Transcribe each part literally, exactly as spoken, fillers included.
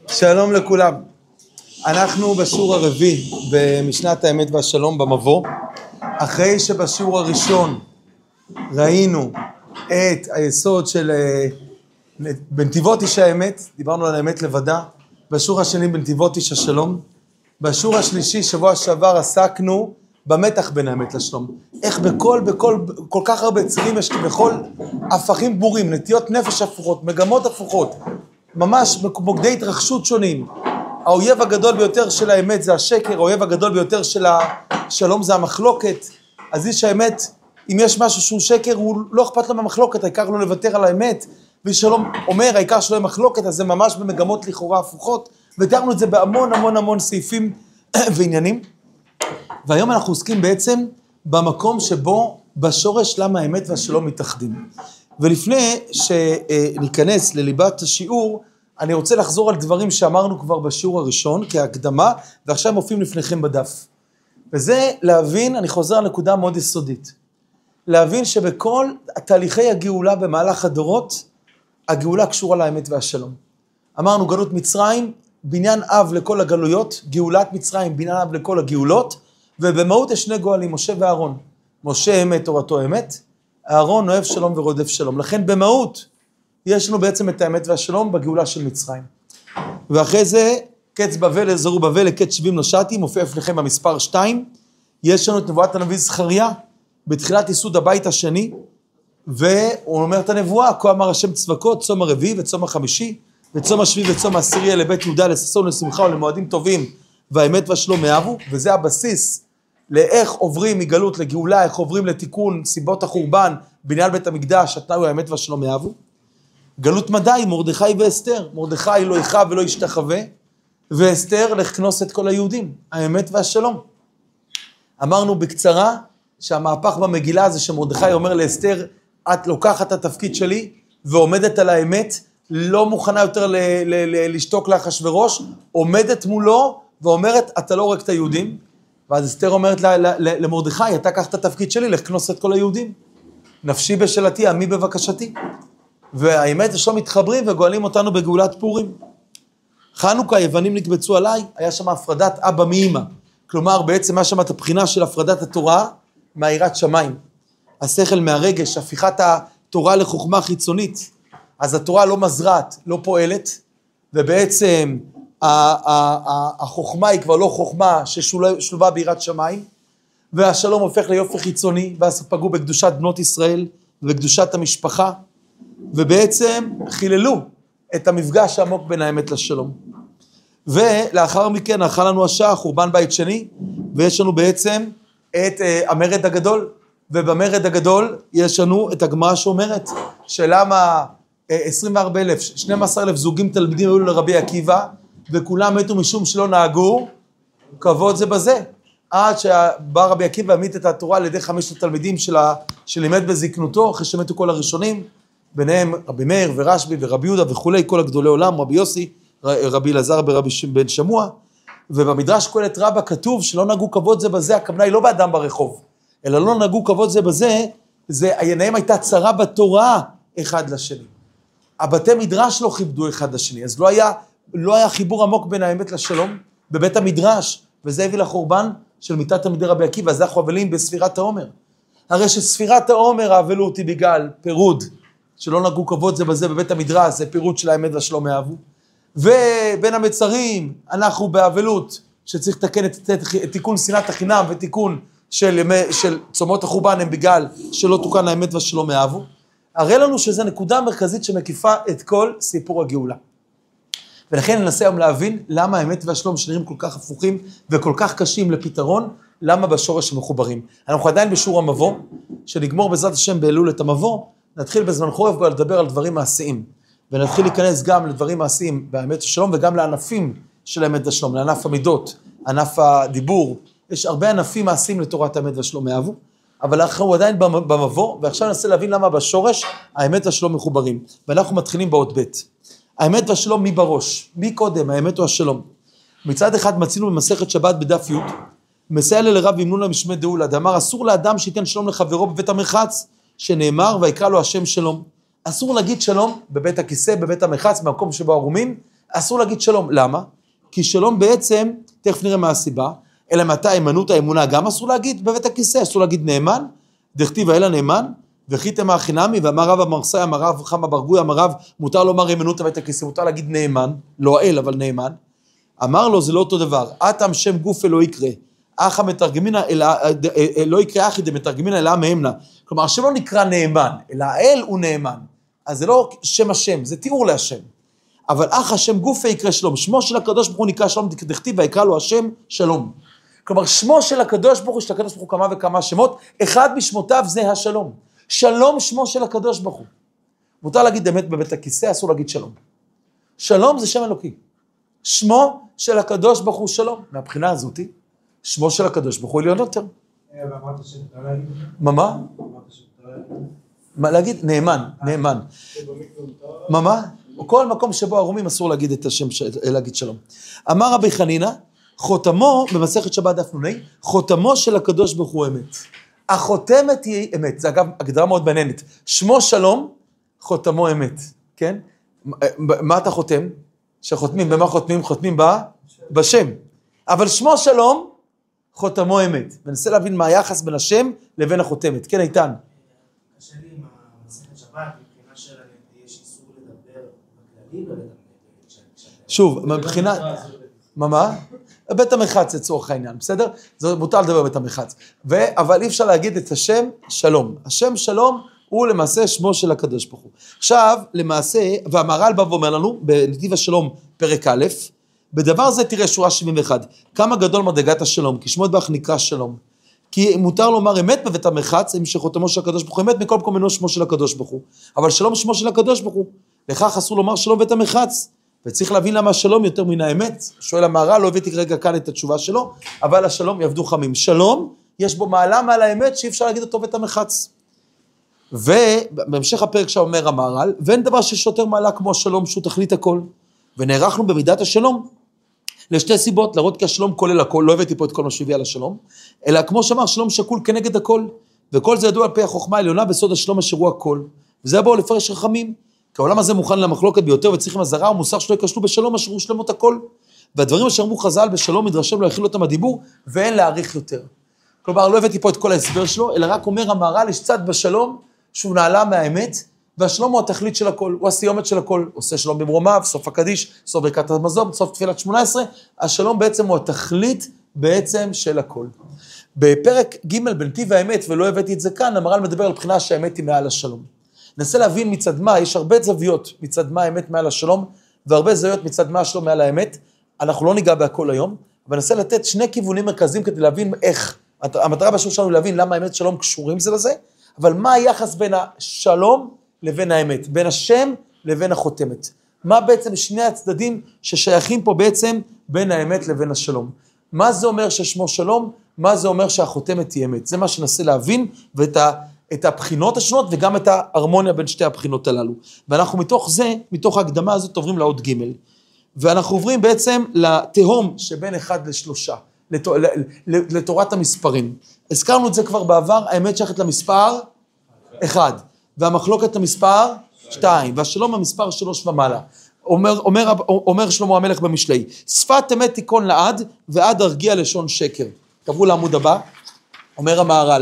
שלום לכולם. אנחנו בשיעור הרביעי במשנת האמת והשלום במבוא. אחרי שבשיעור הראשון ראינו את היסוד של בנתיבות איש האמת, דיברנו על האמת לבדה. בשיעור השני בנתיבות איש השלום. בשיעור השלישי שבוע שעבר עסקנו במתח בין האמת לשלום. איך בכל, בכל, כל כך הרבה צירים יש בכל הפכים ברורים, נטיות נפש הפוכות, מגמות הפוכות, ממש מוקדי התרחשות שונים. האויב הגדול ביותר של האמת זה השקר, האויב הגדול ביותר של השלום זה המחלוקת. אז איש האמת, אם יש משהו שהוא שקר, הוא לא אכפת לו מהמחלוקת, העיקר לא לוותר על האמת. ואיש שלום אומר, העיקר שלו היא מחלוקת, אז זה ממש במגמות לכאורה הפוכות. ותיארנו את זה בהמון המון המון סעיפים ועניינים. והיום אנחנו עוסקים בעצם במקום שבו בשורש למה האמת והשלום מתאחדים. ולפני שניכנס לליבת השיעור, אני רוצה לחזור על דברים שאמרנו כבר בשיעור הראשון כהקדמה, ועכשיו מופיעים לפניכם בדף. וזה להבין, אני חוזר על נקודה מאוד יסודית, להבין שבכל תהליכי הגאולה במהלך הדורות, הגאולה קשורה לאמת והשלום. אמרנו גלות מצרים, בניין אב לכל הגלויות, גאולת מצרים, בניין אב לכל הגאולות, ובמהות יש שני גואלים, משה ואהרון. משה אמת, תורתו אמת, אהרון אוהב שלום ורודף שלום. לכן במהות יש לנו בעצם את האמת והשלום בגאולה של מצרים. ואחרי זה, קץ בבל, זרו בבל, לקץ שבעים נושעתי, מופיע לפניכם במספר שתיים. יש לנו את נבואת הנביא זכריה, בתחילת ייסוד הבית השני, והוא אומר את הנבואה, כה אמר השם צבקות, צום הרביעי וצום החמישי, וצום השביעי וצום העשירי לבית יהודה, לששון ולשמחה ולמועדים טובים, והאמת והשלום אהבו, וזה הבסיס לאיך עוברים מגלות לגאולה, איך עוברים לתיקון סיבות החורבן, בניין בית המקדש, התנאי הוא האמת והשלום אהבו. גלות מדי, מרדכי ואסתר, מרדכי לא יכאב ולא ישתחווה, ואסתר לכנוס את כל היהודים, האמת והשלום. אמרנו בקצרה שהמהפך במגילה זה שמרדכי אומר לאסתר, את לוקחת את התפקיד שלי ועומדת על האמת, לא מוכנה יותר ל- ל- ל- לשתוק לאחשוורוש, עומדת מולו ואומרת, אתה לא הורג את היהודים, ואז אסתר אומרת ל- ל- ל- למרדכי, אתה קח את התפקיד שלי, לכנוס את כל היהודים. נפשי בשלתי, עמי בבקשתי. והאמת יש לא מתחברים וגואלים אותנו בגאולת פורים. חנוכה, יוונים נקבצו עליי, היה שם הפרדת אבא מאמא. כלומר, בעצם היה שם את הבחינה של הפרדת התורה מהיראת שמיים. השכל מהרגש, הפיכת התורה לחוכמה חיצונית. אז התורה לא מזרעת, לא פועלת, ובעצם החוכמה היא כבר לא חוכמה ששלובה ביראת שמיים, והשלום הופך ליופי חיצוני, ואז פגעו בקדושת בנות ישראל ובקדושת המשפחה, ובעצם חיללו את המפגש העמוק בין האמת לשלום. ולאחר מכן אחר לנו השעה, חורבן בית שני, ויש לנו בעצם את המרד הגדול, ובמרד הגדול יש לנו את הגמרא שאומרת, שלמה עשרים וארבעה אלף, שנים עשר אלף זוגים תלמידים היו לרבי עקיבא, וכולם מתו משום שלא נהגו, כבוד זה בזה. עד שבא רבי עקיבא עמית את התורה על ידי חמשת התלמידים שלה, שלימד בזקנותו, אחרי שמתו כל הראשונים, ביניהם רבי מאיר ורשב"י ורבי יהודה וכולי, כל הגדולי עולם, רבי יוסי, רבי אלעזר ברבי בן שמוע, ובמדרש קהלת רבה כתוב שלא נהגו כבוד זה בזה, הכוונה היא לא באדם ברחוב, אלא לא נהגו כבוד זה בזה, זה, עיניהם הייתה צרה בתורה אחד לשני. הבתי מדרש לא כיבדו אחד לשני, אז לא היה, לא היה חיבור עמוק בין האמת לשלום בבית המדרש, וזה הביא לחורבן של מיתת תלמידי רבי עקיבא, אז אנחנו אבלים בספירת העומר. הרי שספירת העומר האבלות היא בגלל פירוד, שלא נהגו כבוד זה בזה בבית המדרש, זה פירוד של האמת והשלום אהבו. ובין המצרים אנחנו באבלות, שצריך לתקן את, את, את תיקון שנאת החינם ותיקון של, של צומות החורבן הם בגלל שלא תוקן האמת והשלום אהבו. הרי לנו שזו נקודה מרכזית שמקיפה את כל סיפור הגאולה. ולכן ננסה היום להבין למה האמת והשלום שנראים כל כך הפוכים וכל כך קשים לפתרון, למה בשורש המחוברים. אנחנו עדיין בשיעור המבוא, שנגמור בעזרת השם באלול את המבוא, נתחיל בזמן חורף כבר לדבר על דברים מעשיים, ונתחיל להיכנס גם לדברים מעשיים באמת השלום, וגם לענפים של האמת והשלום, לענף המידות, ענף הדיבור, יש הרבה ענפים מעשיים לתורת האמת והשלום אהבו, אבל אנחנו עדיין במבוא, ועכשיו ננסה להבין למה בשורש האמת והשלום מחוברים, ואנחנו מתחילים באות ב'. האמת והשלום מי בראש? מי קודם? האמת או השלום? מצד אחד מצינו במסכת שבת בדף י', מסייע לרב ימנון משמי דאולה, דאמר אסור לאדם שייתן שלום לחברו בבית המרחץ, שנאמר ויקרא לו השם שלום. אסור להגיד שלום בבית הכיסא, בבית המרחץ, במקום שבו ערומים, אסור להגיד שלום. למה? כי שלום בעצם, תכף נראה מה הסיבה, אלא מתי האמנות האמונה גם אסור להגיד בבית הכיסא, אסור להגיד נאמן, דכתיב האלה נאמן, וחיתם החינמי, ואמר רב המרסאי, אמר רב חמה ברגוי, אמר רב, מותר לומר אמנות בבית הכיסא, מותר להגיד נאמן, לא האל אבל נאמן, אמר לו זה לא אותו דבר, אתם שם גוף אלוהי יקרא, אחא מתרגמינה, לא יקרא אחי דמתרגמינה אלא מהמנה, כלומר השם לא נקרא נאמן, אלא האל הוא נאמן, אז זה לא שם השם, זה תיאור להשם, אבל אח השם גופה יקרא שלום, שמו של הקדוש ברוך הוא נקרא שלום, דכתיב ויקרא לו השם שלום, כלומר שמו של הקדוש ברוך הוא, של הקדוש ברוך הוא כמה וכמה שמות, אחד משמותיו זה השלום, שלום שמו של הקדוש ברוך הוא, מותר להגיד אמת בבית הכיסא, אסור להגיד שלום, שלום זה שם אלוקי, שמו של הקדוש ברוך הוא שלום, מהבחינה הזאת, שמו של הקדוש ברוך הוא עליון יותר. מה מה? מה להגיד? נאמן, נאמן. מה מה? כל מקום שבו הרומים אסור להגיד את השם, להגיד שלום. אמר רבי חנינא, חותמו, במסכת שבת דף נ"ה, חותמו של הקדוש ברוך הוא אמת. החותמת היא אמת, זה אגב הגדרה מאוד מעניינת. שמו שלום, חותמו אמת, כן? מה אתה חותם? שחותמים, במה חותמים? חותמים בה? בשם. אבל שמו שלום, חותמו אמת. וננסה להבין מה היחס בין השם לבין החותמת. כן, איתן. קשה לי עם המסכת שבת, מבחינה של יש איסור לדבר בכללי, שוב, מבחינה... מה מה? בית המחץ לצורך העניין, בסדר? זה מותר לדבר בית המחץ. אבל אי אפשר להגיד את השם שלום. השם שלום הוא למעשה שמו של הקדוש ברוך הוא. עכשיו, למעשה, והמהר"ל בא ואומר לנו, בנתיב השלום פרק א', בדבר זה תראה שורה שבעים ואחת, כמה גדול מדרגת השלום, כי שמו יתברך נקרא שלום. כי מותר לומר אמת בבית המחץ, אם שחותמו של הקדוש ברוך הוא, אמת מכל מקום אינו שמו של הקדוש ברוך הוא. אבל שלום שמו של הקדוש ברוך הוא. לכך אסור לומר שלום בבית המחץ. וצריך להבין למה השלום יותר מן האמת. שואל המהר"ל, לא הבאתי כרגע כאן את התשובה שלו, אבל השלום יעבדו חמים. שלום, יש בו מעלה מעל האמת שאי אפשר להגיד אותו בית המחץ. ובהמשך הפרק שאומר המהר"ל, ואין דבר שיש יותר מעלה כמו השלום שהוא תכלית הכל. ונערכנו במידת השלום לשתי סיבות, להראות כי השלום כולל הכל, לא הבאתי פה את כל מה שהביא על השלום, אלא כמו שאמר, שלום שקול כנגד הכל, וכל זה ידוע על פי החוכמה העליונה בסוד השלום אשר הוא הכל, וזה בואו לפרש רחמים, כי העולם הזה מוכן למחלוקת ביותר, וצריכים הזרה ומוסר שלא יקשלו בשלום אשר הוא שלמות הכל, והדברים אשר אמרו חז"ל בשלום מדרשם לא יכיל אותם הדיבור, ואין להאריך יותר. כלומר, לא הבאתי פה את כל ההסבר שלו, אלא רק אומר המהר"ל, יש צד בשלום שהוא נעלה מהאמת, והשלום הוא התכלית של הכל, הוא הסיומת של הכל, עושה שלום במרומיו, סוף הקדיש, סוף ברכת המזון, סוף תפילת שמונה עשרה, השלום בעצם הוא התכלית בעצם של הכל. בפרק ג' בנתיב האמת, ולא הבאתי את זה כאן, המהר"ל מדבר על בחינה שהאמת היא מעל השלום. ננסה להבין מצד מה, יש הרבה זוויות מצד מה האמת מעל השלום, והרבה זוויות מצד מה השלום מעל האמת, אנחנו לא ניגע בהכל היום, אבל ננסה לתת שני כיוונים מרכזיים כדי להבין איך, המטרה בשיעור שלנו להבין למה האמת שלום קשורים זה לזה, אבל מה היחס בין השלום לבין האמת, בין השם לבין החותמת. מה בעצם שני הצדדים ששייכים פה בעצם בין האמת לבין השלום. מה זה אומר ששמו שלום, מה זה אומר שהחותמת היא אמת. זה מה שנסה להבין, ואת ה, את הבחינות השונות, וגם את ההרמוניה בין שתי הבחינות הללו. ואנחנו מתוך זה, מתוך ההקדמה הזאת, עוברים לעוד ג' ואנחנו עוברים בעצם לתהום שבין אחד לשלושה, לת, לתורת המספרים. הזכרנו את זה כבר בעבר, האמת שייכת למספר אחד. והמחלוקת המספר שתיים, והשלום המספר שלוש ומעלה. אומר, אומר, אומר שלמה המלך במשלי, שפת אמת תיכון לעד, ועד הרגיע לשון שקר. תעברו לעמוד הבא, אומר המהר"ל,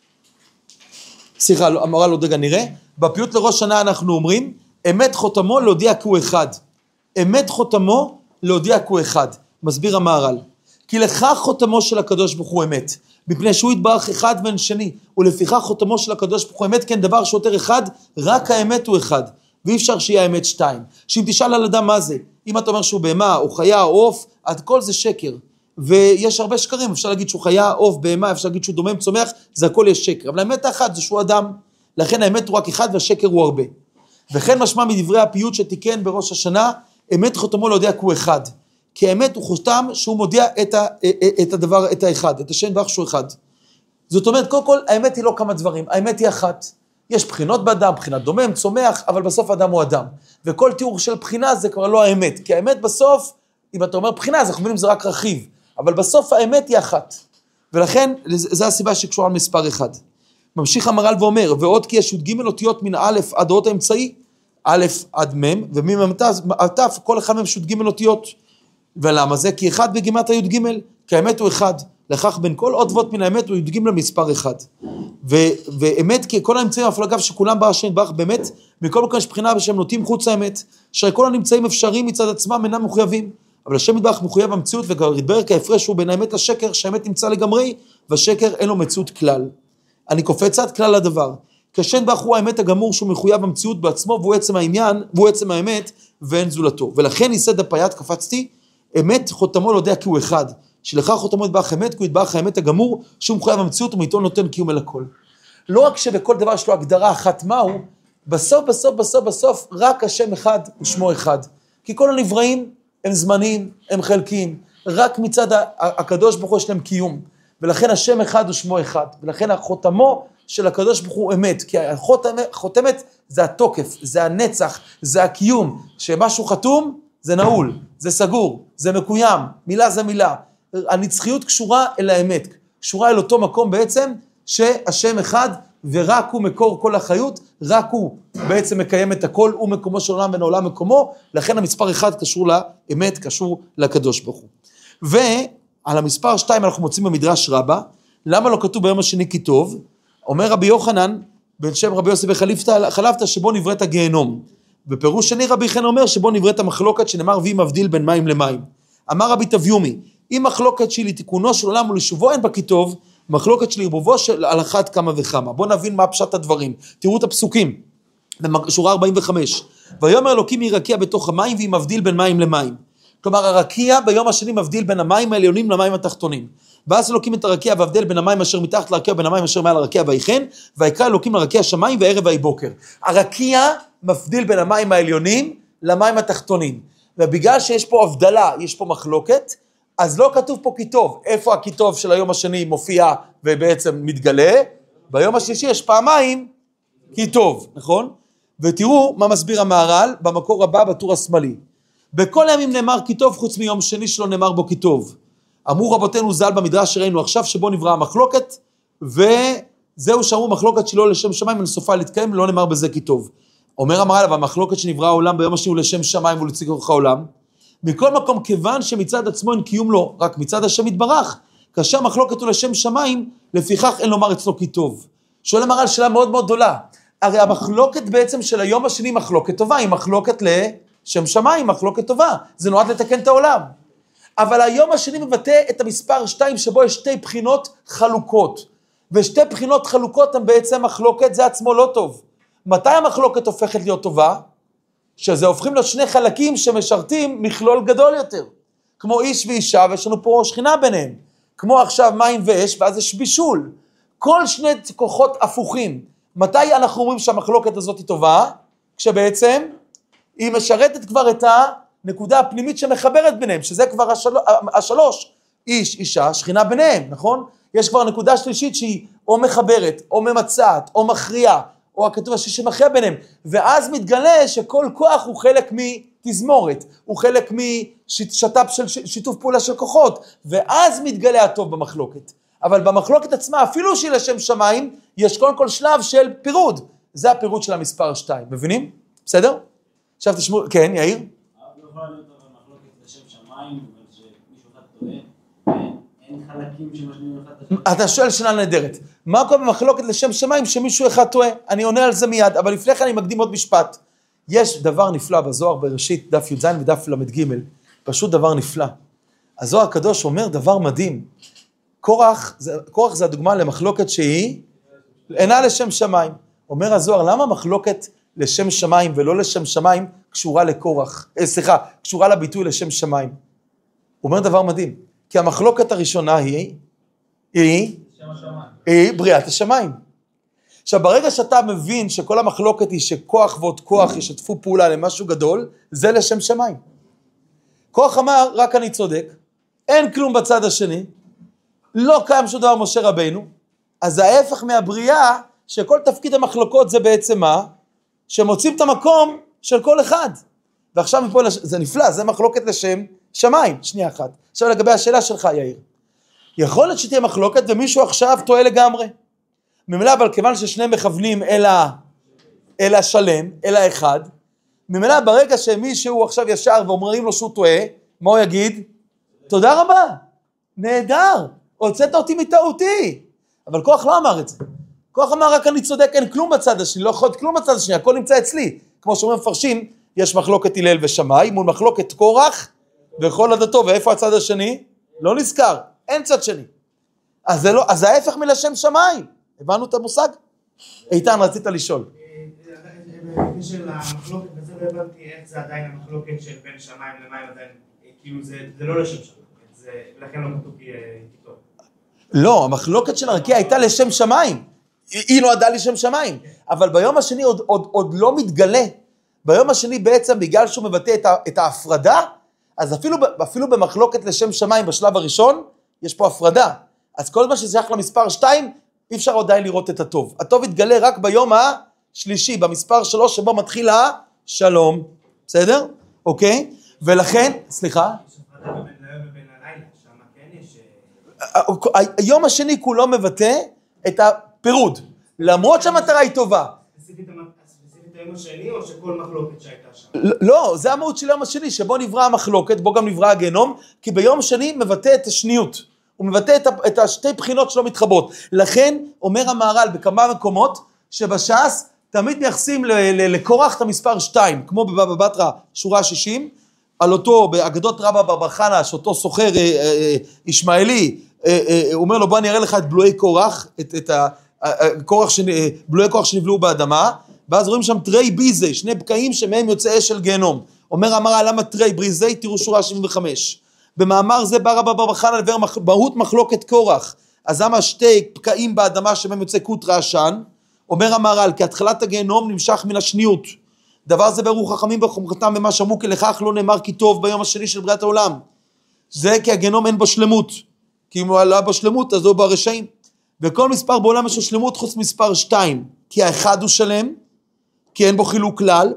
סליחה, המהר"ל עוד רגע נראה, בפיוט לראש שנה אנחנו אומרים, אמת חותמו להודיע כי הוא אחד. אמת חותמו להודיע כי הוא אחד. מסביר המהר"ל, כי לכך חותמו של הקדוש ברוך הוא אמת. מפני שהוא יתברך אחד ואין שני, ולפיכך חותמו של הקדוש ברוך הוא אמת, כן דבר שיותר אחד, רק האמת הוא אחד, ואי אפשר שיהיה האמת שתיים. שאם תשאל על אדם מה זה, אם אתה אומר שהוא בהמה, או חיה, או עוף, עד כל זה שקר, ויש הרבה שקרים, אפשר להגיד שהוא חיה, עוף, בהמה, אפשר להגיד שהוא דומם, צומח, זה הכל יש שקר, אבל האמת האחת זה שהוא אדם, לכן האמת הוא רק אחד והשקר הוא הרבה. וכן משמע מדברי הפיוט שתיקן בראש השנה, אמת חותמו להודיע כי הוא אחד. כי האמת הוא חותם שהוא מודיע את, ה, את הדבר, את האחד, את השם ברך שהוא אחד. זאת אומרת, קודם כל, האמת היא לא כמה דברים, האמת היא אחת. יש בחינות באדם, בחינת דומם, צומח, אבל בסוף אדם הוא אדם. וכל תיאור של בחינה זה כבר לא האמת, כי האמת בסוף, אם אתה אומר בחינה, אז אנחנו מבינים זה רק רכיב, אבל בסוף האמת היא אחת. ולכן, זו הסיבה שקשורה על מספר אחד. ממשיך המהר"ל ואומר, ועוד כי יש י"ג אותיות מן א' עד האות האמצעי, א' עד מ', ומ' עד ת', כל אחד מהם שו"ת ג' אותיות. ולמה זה? כי אחד בגימטריה י' ג', כי האמת הוא אחד. לכך בין כל עוד ואות מן האמת הוא י' ג' למספר אחד. ו- ואמת, כי כל האמצעים הפלגיו שכולם בה השם יתברך, באמת, מכל מקום יש בחינה שהם נוטים חוץ האמת, שכל הנמצאים אפשריים מצד עצמם אינם מחויבים. אבל השם יתברך מחויב המציאות, והתברר כהפרש הוא בין האמת לשקר, שהאמת נמצא לגמרי, והשקר אין לו מציאות כלל. אני קופץ עד כלל הדבר. כי השם יתברך הוא האמת הגמור, שהוא מחויב המציאות בעצמו, והוא עצם העניין, והוא עצם האמת, ואין זולתו. ולכן ייסד הפייט, קפצתי, אמת חותמו לא יודע כי הוא אחד. שלך חותמו יתברך אמת, כי הוא יתברך האמת הגמור, שהוא מחויב המציאות, ומאיתו נותן קיום אל הכל. לא רק שבכל דבר יש לו הגדרה אחת מהו, בסוף, בסוף, בסוף, בסוף, רק השם אחד ושמו אחד. כי כל הנבראים הם זמניים, הם חלקיים. רק מצד הקדוש ברוך הוא יש להם קיום. ולכן השם אחד ושמו אחד. ולכן החותמו של הקדוש ברוך הוא אמת. כי החותמת זה התוקף, זה הנצח, זה הקיום. שמשהו חתום זה נעול, זה סגור, זה מקוים. מילה זה מילה. הנצחיות קשורה אל האמת. קשורה אל אותו מקום בעצם שהשם אחד ורק הוא מקור כל החיות, רק הוא בעצם מקיים את הכל, הוא מקומו של עולם בין העולם מקומו, לכן המספר אחד קשור לאמת, קשור לקדוש ברוך הוא. ועל המספר שתיים אנחנו מוצאים במדרש רבה, למה לא כתוב ביום השני כי טוב? אומר רבי יוחנן, בן שם רבי יוסי בחלפתא, שבו נבראת הגיהנום. בפירוש שני רבי חן אומר, שבו נבראת המחלוקת, שנאמר והיא מבדיל בין מים למים. אמר רבי תביומי, אם מחלוקת שלי תיקונו של עולם ולשובו אין בה כי טוב, מחלוקת של ערבובו של על אחת כמה וכמה. בואו נבין מה פשט הדברים. תראו את הפסוקים. בשורה ארבעים וחמש. ויאמר אלוקים היא רקיע בתוך המים, והיא מבדיל בין מים למים. כלומר, הרקיע ביום השני מבדיל בין המים העליונים למים התחתונים. ואז אלוקים את הרקיע והבדל בין המים אשר מתחת לרקיע ובין המים אשר מעל הרקיע ויחן, ויקרא אלוקים לרקיע שמיים וערב והבוקר. הרקיע מבדיל בין המים העליונים למים התחתונים. ובגלל שיש פה הבדלה, יש פה מחלוקת, אז לא כתוב פה כי טוב. איפה הכי טוב של היום השני מופיע ובעצם מתגלה? ביום השלישי יש פעמיים כי טוב, נכון? ותראו מה מסביר המהר"ל במקור הבא בטור השמאלי. בכל הימים נאמר כי טוב חוץ מיום שני שלא נאמר בו כי טוב. אמרו רבותינו ז"ל במדרש שראינו עכשיו שבו נברא המחלוקת, וזהו שאמרו מחלוקת שלא לשם שמיים ולסופה להתקיים, לא נאמר בזה כי טוב. אומר המהר"ל, אבל המחלוקת שנברא העולם ביום השני הוא לשם שמיים ולציג אורך העולם. מכל מקום, כיוון שמצד עצמו אין קיום לו, רק מצד השם יתברך, כאשר המחלוקת הוא לשם שמיים, לפיכך אין לומר אצלו כי טוב. שואל המהר"ל שאלה מאוד מאוד גדולה. הרי המחלוקת בעצם של היום השני מחלוקת טובה, היא מחלוקת לשם שמיים, מחלוקת טובה. זה נועד לתקן את העולם. אבל היום השני מבטא את המספר שתיים, שבו יש שתי בחינות חלוקות. ושתי בחינות חלוקות הן בעצם מחלוקת, זה עצמו לא טוב. מתי המחלוקת הופכת להיות טובה? שזה הופכים לו שני חלקים שמשרתים מכלול גדול יותר. כמו איש ואישה, ויש לנו פה שכינה ביניהם. כמו עכשיו מים ואש, ואז יש בישול. כל שני כוחות הפוכים. מתי אנחנו אומרים שהמחלוקת הזאת היא טובה? כשבעצם היא משרתת כבר את הנקודה הפנימית שמחברת ביניהם, שזה כבר השל... השלוש. איש, אישה, שכינה ביניהם, נכון? יש כבר נקודה שלישית שהיא או מחברת, או ממצאת, או מכריעה, או הכתוב השישי מכריע ביניהם, ואז מתגלה שכל כוח הוא חלק מתזמורת, הוא חלק משת"פ של שיתוף פעולה של כוחות, ואז מתגלה הטוב במחלוקת. אבל במחלוקת עצמה, אפילו שהיא לשם שמיים, יש קודם כל שלב של פירוד. זה הפירוד של המספר שתיים, מבינים? בסדר? עכשיו תשמעו, כן, יאיר? לא יכולה להיות אבל מחלוקת לשם שמיים, אבל שמישהו אחד טועה, אין חלקים שמשנים אחד לשם. אתה שואל שאלה נהדרת. מה קורה במחלוקת לשם שמיים שמישהו אחד טועה? אני עונה על זה מיד, אבל לפני כן אני מקדים עוד משפט. יש דבר נפלא בזוהר בראשית, דף י"ז ודף למ"ג, פשוט דבר נפלא. הזוהר הקדוש אומר דבר מדהים. קורח, זה, קורח זה הדוגמה למחלוקת שהיא אינה לשם שמיים. אומר הזוהר, למה מחלוקת לשם שמיים ולא לשם שמיים קשורה לקורח? אה, סליחה, קשורה לביטוי לשם שמיים. הוא אומר דבר מדהים, כי המחלוקת הראשונה היא, היא, היא בריאת השמיים. עכשיו, ברגע שאתה מבין שכל המחלוקת היא שכוח ועוד כוח ישתפו פעולה למשהו גדול, זה לשם שמיים. כוח אמר, רק אני צודק, אין כלום בצד השני, לא קיים שום דבר משה רבינו, אז ההפך מהבריאה, שכל תפקיד המחלוקות זה בעצם מה? שמוצאים את המקום של כל אחד. ועכשיו מפה, זה נפלא, זה מחלוקת לשם שמיים. שנייה אחת. עכשיו לגבי השאלה שלך, יאיר. יכול להיות שתהיה מחלוקת ומישהו עכשיו טועה לגמרי. ממילא, אבל כיוון ששניהם מכוונים אל, ה... אל השלם, אל האחד, ממילא ברגע שמישהו עכשיו ישר ואומרים לו שהוא טועה, מה הוא יגיד? תודה רבה, נהדר, הוצאת אותי מטעותי. אבל כוח לא אמר את זה. כוח אמר רק אני צודק, אין כלום בצד השני, לא יכול להיות כלום בצד השני, הכל נמצא אצלי. כמו שאומרים מפרשים, יש מחלוקת הלל ושמאי, מול מחלוקת קורח וכל עדתו, ואיפה הצד השני? לא נזכר, אין צד שני. אז זה, לא, אז זה ההפך מלשם שמיים. הבנו את המושג? איתן, רצית לשאול. בקשר למחלוקת, וזה לא הבנתי איך זה עדיין המחלוקת של בין שמיים למים עדיין, כאילו זה לא לשם שמיים, לכן לא כתוב כיתו. לא, המחלוקת של הרקיע הייתה לשם שמיים. היא נועדה לשם שמיים. אבל ביום השני עוד, עוד, עוד לא מתגלה. ביום השני בעצם, בגלל שהוא מבטא את, ה, את ההפרדה, אז אפילו, אפילו במחלוקת לשם שמיים בשלב הראשון, יש פה הפרדה. אז כל מה ששייך למספר שתיים, אי אפשר עדיין לראות את הטוב. הטוב יתגלה רק ביום השלישי, במספר שלוש, שבו מתחיל השלום. בסדר? אוקיי? ולכן, סליחה? יש הפרדה בין לילה ובין הלילה, שם כן יש... היום השני כולו מבטא את הפירוד, למרות שהמטרה היא טובה. ספציפית היום השני או שכל מחלוקת שהייתה שם? לא, זה המהות של היום השני, שבו נברא המחלוקת, בו גם נברא הגנום, כי ביום שני מבטא את השניות. הוא מבטא את השתי בחינות שלו מתחברות. לכן אומר המהר"ל בכמה מקומות שבש"ס תמיד מייחסים לקורח את המספר שתיים, כמו בבבא בתרא שורה שישים, על אותו באגדות רבא בר חנא, שאותו סוחר ישמעאלי, הוא אומר לו בוא אני אראה לך את בלועי קורח, את, את הקורח, בלועי קורח שנבלעו באדמה, ואז רואים שם תרי ביזי, שני בקעים שמהם יוצא אש של גיהנום. אומר המהר"ל למה תרי ביזי? תראו שורה שבעים וחמש. במאמר זה בא רבא בר חנא לבאר מהות מחלוקת קורח, אז למה שתי בקעים באדמה שבהם יוצא כות רעשן? אומר המהר"ל כי התחלת הגיהנום נמשך מן השניות. דבר זה ברוך חכמים בחומרתם במה שאמרו כי לכך לא נאמר כי טוב ביום השני של בריאת העולם. זה כי הגיהנום אין בו שלמות. כי אם הוא עלה בו שלמות אז הוא ברשעים. וכל מספר בעולם יש לו שלמות חוץ מספר שתיים. כי האחד הוא שלם, כי אין בו חילוק כלל,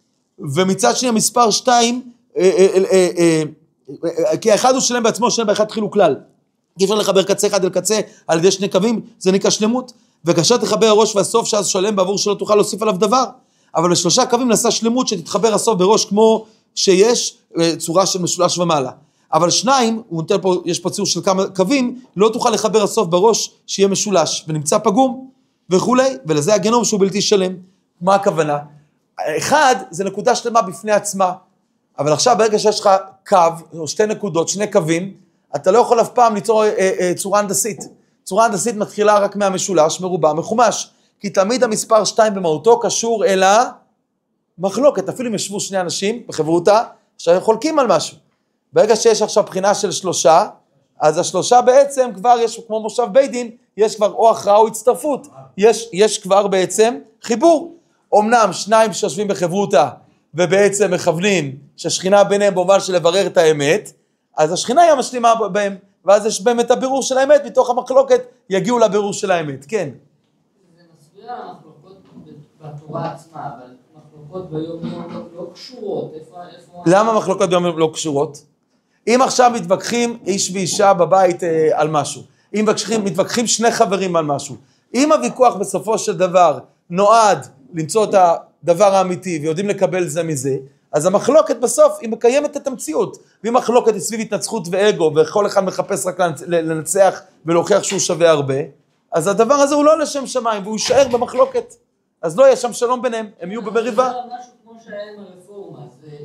ומצד שני המספר שתיים, אה, אה, אה, אה, אה, כי האחד הוא שלם בעצמו, שלם באחד חילוק כלל. אי אפשר לחבר קצה אחד אל קצה על ידי שני קווים, זה נקרא שלמות. וכאשר תחבר הראש והסוף שאז שלם בעבור שלא תוכל להוסיף עליו דבר. אבל בשלושה קווים נעשה שלמות שתתחבר הסוף בראש כמו שיש צורה של משולש ומעלה. אבל שניים, הוא נותן פה, יש פה ציור של כמה קווים, לא תוכל לחבר הסוף בראש שיהיה משולש ונמצא פגום וכולי, ולזה הגנום שהוא בלתי שלם. מה הכוונה? אחד, זה נקודה שלמה בפני עצמה, אבל עכשיו ברגע שיש לך קו, או שתי נקודות, שני קווים, אתה לא יכול אף פעם ליצור אה, אה, צורה הנדסית. צורה הנדסית מתחילה רק מהמשולש, מרובע, מחומש, כי תמיד המספר שתיים במהותו קשור אל המחלוקת, אפילו אם ישבו שני אנשים בחברותה, עכשיו חולקים על משהו. ברגע שיש עכשיו בחינה של שלושה, אז השלושה בעצם כבר יש, כמו מושב בית דין, יש כבר או הכרעה או הצטרפות, יש, יש כבר בעצם חיבור. אמנם שניים שיושבים בחברותה, ובעצם מכוונים שהשכינה ביניהם במובן של לברר את האמת, אז השכינה היא המשלימה בהם, ואז יש בהם את הבירור של האמת, מתוך המחלוקת יגיעו לבירור של האמת, כן. זה מסביר על המחלוקות בתורה עצמה, אבל מחלוקות ביום יום לא קשורות, איפה... למה מחלוקות ביום יום לא קשורות? אם עכשיו מתווכחים איש ואישה בבית אה, על משהו, אם מתווכחים, מתווכחים שני חברים על משהו, אם הוויכוח בסופו של דבר נועד למצוא את הדבר האמיתי ויודעים לקבל זה מזה, אז המחלוקת בסוף היא מקיימת את המציאות, ואם מחלוקת היא סביב התנצחות ואגו, וכל אחד מחפש רק לנצח ולהוכיח שהוא שווה הרבה, אז הדבר הזה הוא לא לשם שמיים, והוא יישאר במחלוקת, אז לא יהיה שם שלום ביניהם, הם יהיו במריבה. זה משהו כמו שהיה עם הרפורמה,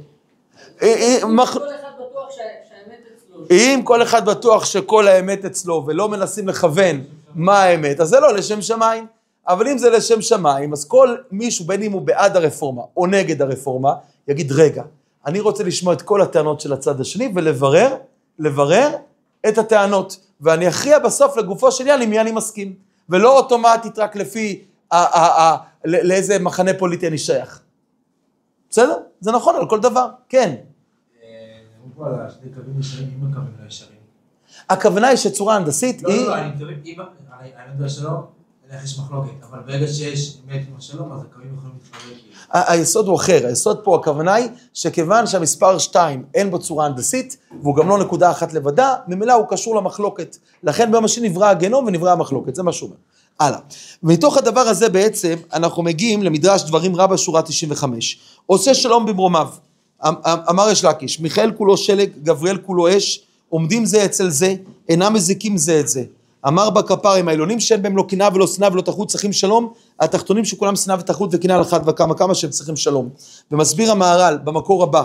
זה... כל אחד בטוח שהאמת אצלו. אם כל אחד בטוח שכל האמת אצלו, ולא מנסים לכוון מה האמת, אז זה לא לשם שמיים. אבל אם זה לשם שמיים, אז כל מישהו, בין אם הוא בעד הרפורמה או נגד הרפורמה, יגיד, רגע, אני רוצה לשמוע את כל הטענות של הצד השני, ולברר, לברר את הטענות, ואני אכריע בסוף לגופו של עניין, עם מי אני מסכים, ולא אוטומטית רק לפי ה- ה- ה- לאיזה מחנה פוליטי אני שייך. בסדר? זה נכון על כל דבר, כן. הוא פה על השני קווים ישרים, אם הקווים לא ישרים. הכוונה היא שצורה הנדסית היא... לא, לא, אני מתכוון, אם האמת והשלום, יש מחלוקת, אבל ברגע שיש אמת עם השלום, אז הקווים יכולים להתחבר. היסוד הוא אחר, היסוד פה הכוונה היא שכיוון שהמספר שתיים אין בו צורה הנדסית, והוא גם לא נקודה אחת לבדה, ממילא הוא קשור למחלוקת. לכן ביום השני נברא הגנום ונברא המחלוקת, זה מה שהוא אומר. הלאה. ומתוך הדבר הזה בעצם אנחנו מגיעים למדרש דברים רבה שורה תשעים וחמש. עושה שלום במרומיו. אמר יש לקיש, מיכאל כולו שלג, גבריאל כולו אש, עומדים זה אצל זה, אינם מזיקים זה את זה. אמר בכפרים, העילונים שאין בהם לא קנאה ולא שנאה ולא תחרות צריכים שלום, התחתונים שכולם שנאה ותחרות וקנאה על אחד וכמה כמה שהם צריכים שלום. ומסביר המהר"ל במקור הבא,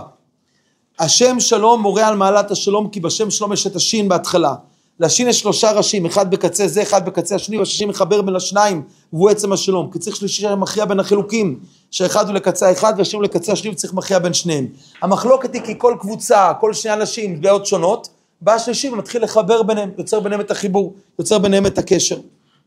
השם שלום מורה על מעלת השלום, כי בשם שלום יש את השין בהתחלה. לשין יש שלושה ראשים, אחד בקצה זה, אחד בקצה השני, והשישים מחבר בין השניים, והוא עצם השלום. כי צריך שלישי שמכריע בין החילוקים, שאחד הוא לקצה אחד, והשני הוא לקצה השני, וצריך מכריע בין שניהם. המחלוקת היא כי כל קבוצה, כל שני אנשים, דעות שונות, בא השלישי ומתחיל לחבר ביניהם, יוצר ביניהם את החיבור, יוצר ביניהם את הקשר.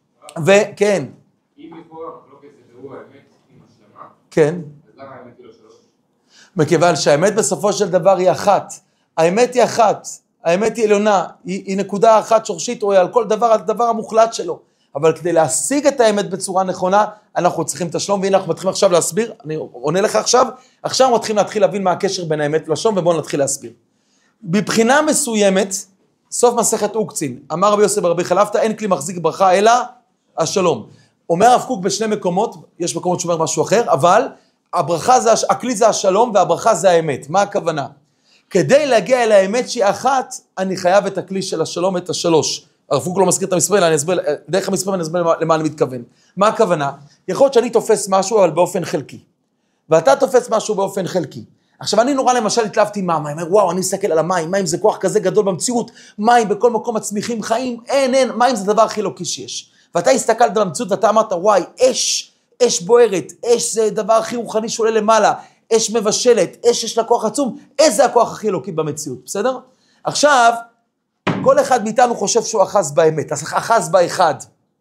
וכן. אם מפה המחלוקת זה הוא האמת עם השלמה, כן. אז למה האמת היא לא שלוש? מכיוון שהאמת בסופו של דבר היא אחת. האמת היא אחת. האמת היא עליונה, היא, היא נקודה אחת שורשית, או על כל דבר, על דבר המוחלט שלו. אבל כדי להשיג את האמת בצורה נכונה, אנחנו צריכים את השלום, והנה אנחנו מתחילים עכשיו להסביר, אני עונה לך עכשיו, עכשיו מתחילים להתחיל להבין מה הקשר בין האמת לשלום, ובואו נתחיל להסביר. בבחינה מסוימת, סוף מסכת אוקצין, אמר רבי יוסף ברבי חלפתא, אין כלי מחזיק ברכה, אלא השלום. אומר הרב קוק בשני מקומות, יש מקומות שאומר משהו אחר, אבל הברכה זה, הכלי זה השלום, והברכה זה האמת. מה הכוונה? כדי להגיע אל האמת שהיא אחת, אני חייב את הכלי של השלום, את השלוש. הרב קוק לא מזכיר את המספרים, אני אסביר, דרך המספרים אני אסביר למה אני מתכוון. מה הכוונה? יכול להיות שאני תופס משהו, אבל באופן חלקי. ואתה תופס משהו באופן חלקי. עכשיו אני נורא למשל התלהבתי מים, אני אומר, וואו, אני אסתכל על המים, מים זה כוח כזה גדול במציאות, מים בכל מקום מצמיחים חיים, אין, אין, מים זה הדבר הכי לוקי שיש. ואתה הסתכלת על המציאות ואתה אמרת, וואי, אש, אש בוערת, אש זה דבר הכי רוחני שעולה למעלה, אש מבשלת, אש יש לה כוח עצום, איזה הכוח הכי אלוקי במציאות, בסדר? עכשיו, כל אחד מאיתנו חושב שהוא אחז באמת, אז אחז באחד,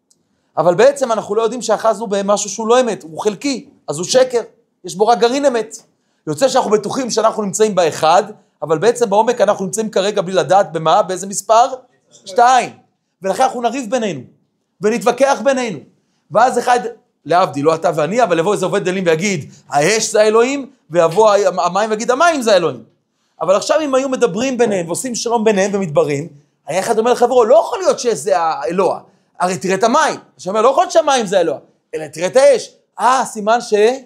אבל בעצם אנחנו לא יודעים שאחזנו במשהו שהוא לא אמת, הוא חלקי, אז הוא שקר, יש בו רק גרעין אמת. יוצא שאנחנו בטוחים שאנחנו נמצאים באחד, אבל בעצם בעומק אנחנו נמצאים כרגע בלי לדעת במה, באיזה מספר? שתיים. ולכן אנחנו נריב בינינו, ונתווכח בינינו, ואז אחד... להבדיל, לא אתה ואני, אבל יבוא איזה עובד דלים ויגיד, האש זה האלוהים, ויבוא המים ויגיד, המים זה האלוהים. אבל עכשיו אם היו מדברים ביניהם, ועושים שלום ביניהם ומדברים, היה אחד אומר לחברו, לא יכול להיות שזה האלוה, הרי תראה את המים. שאומר, לא יכול להיות שהמים זה האלוה, אלא תראה את האש. אה, סימן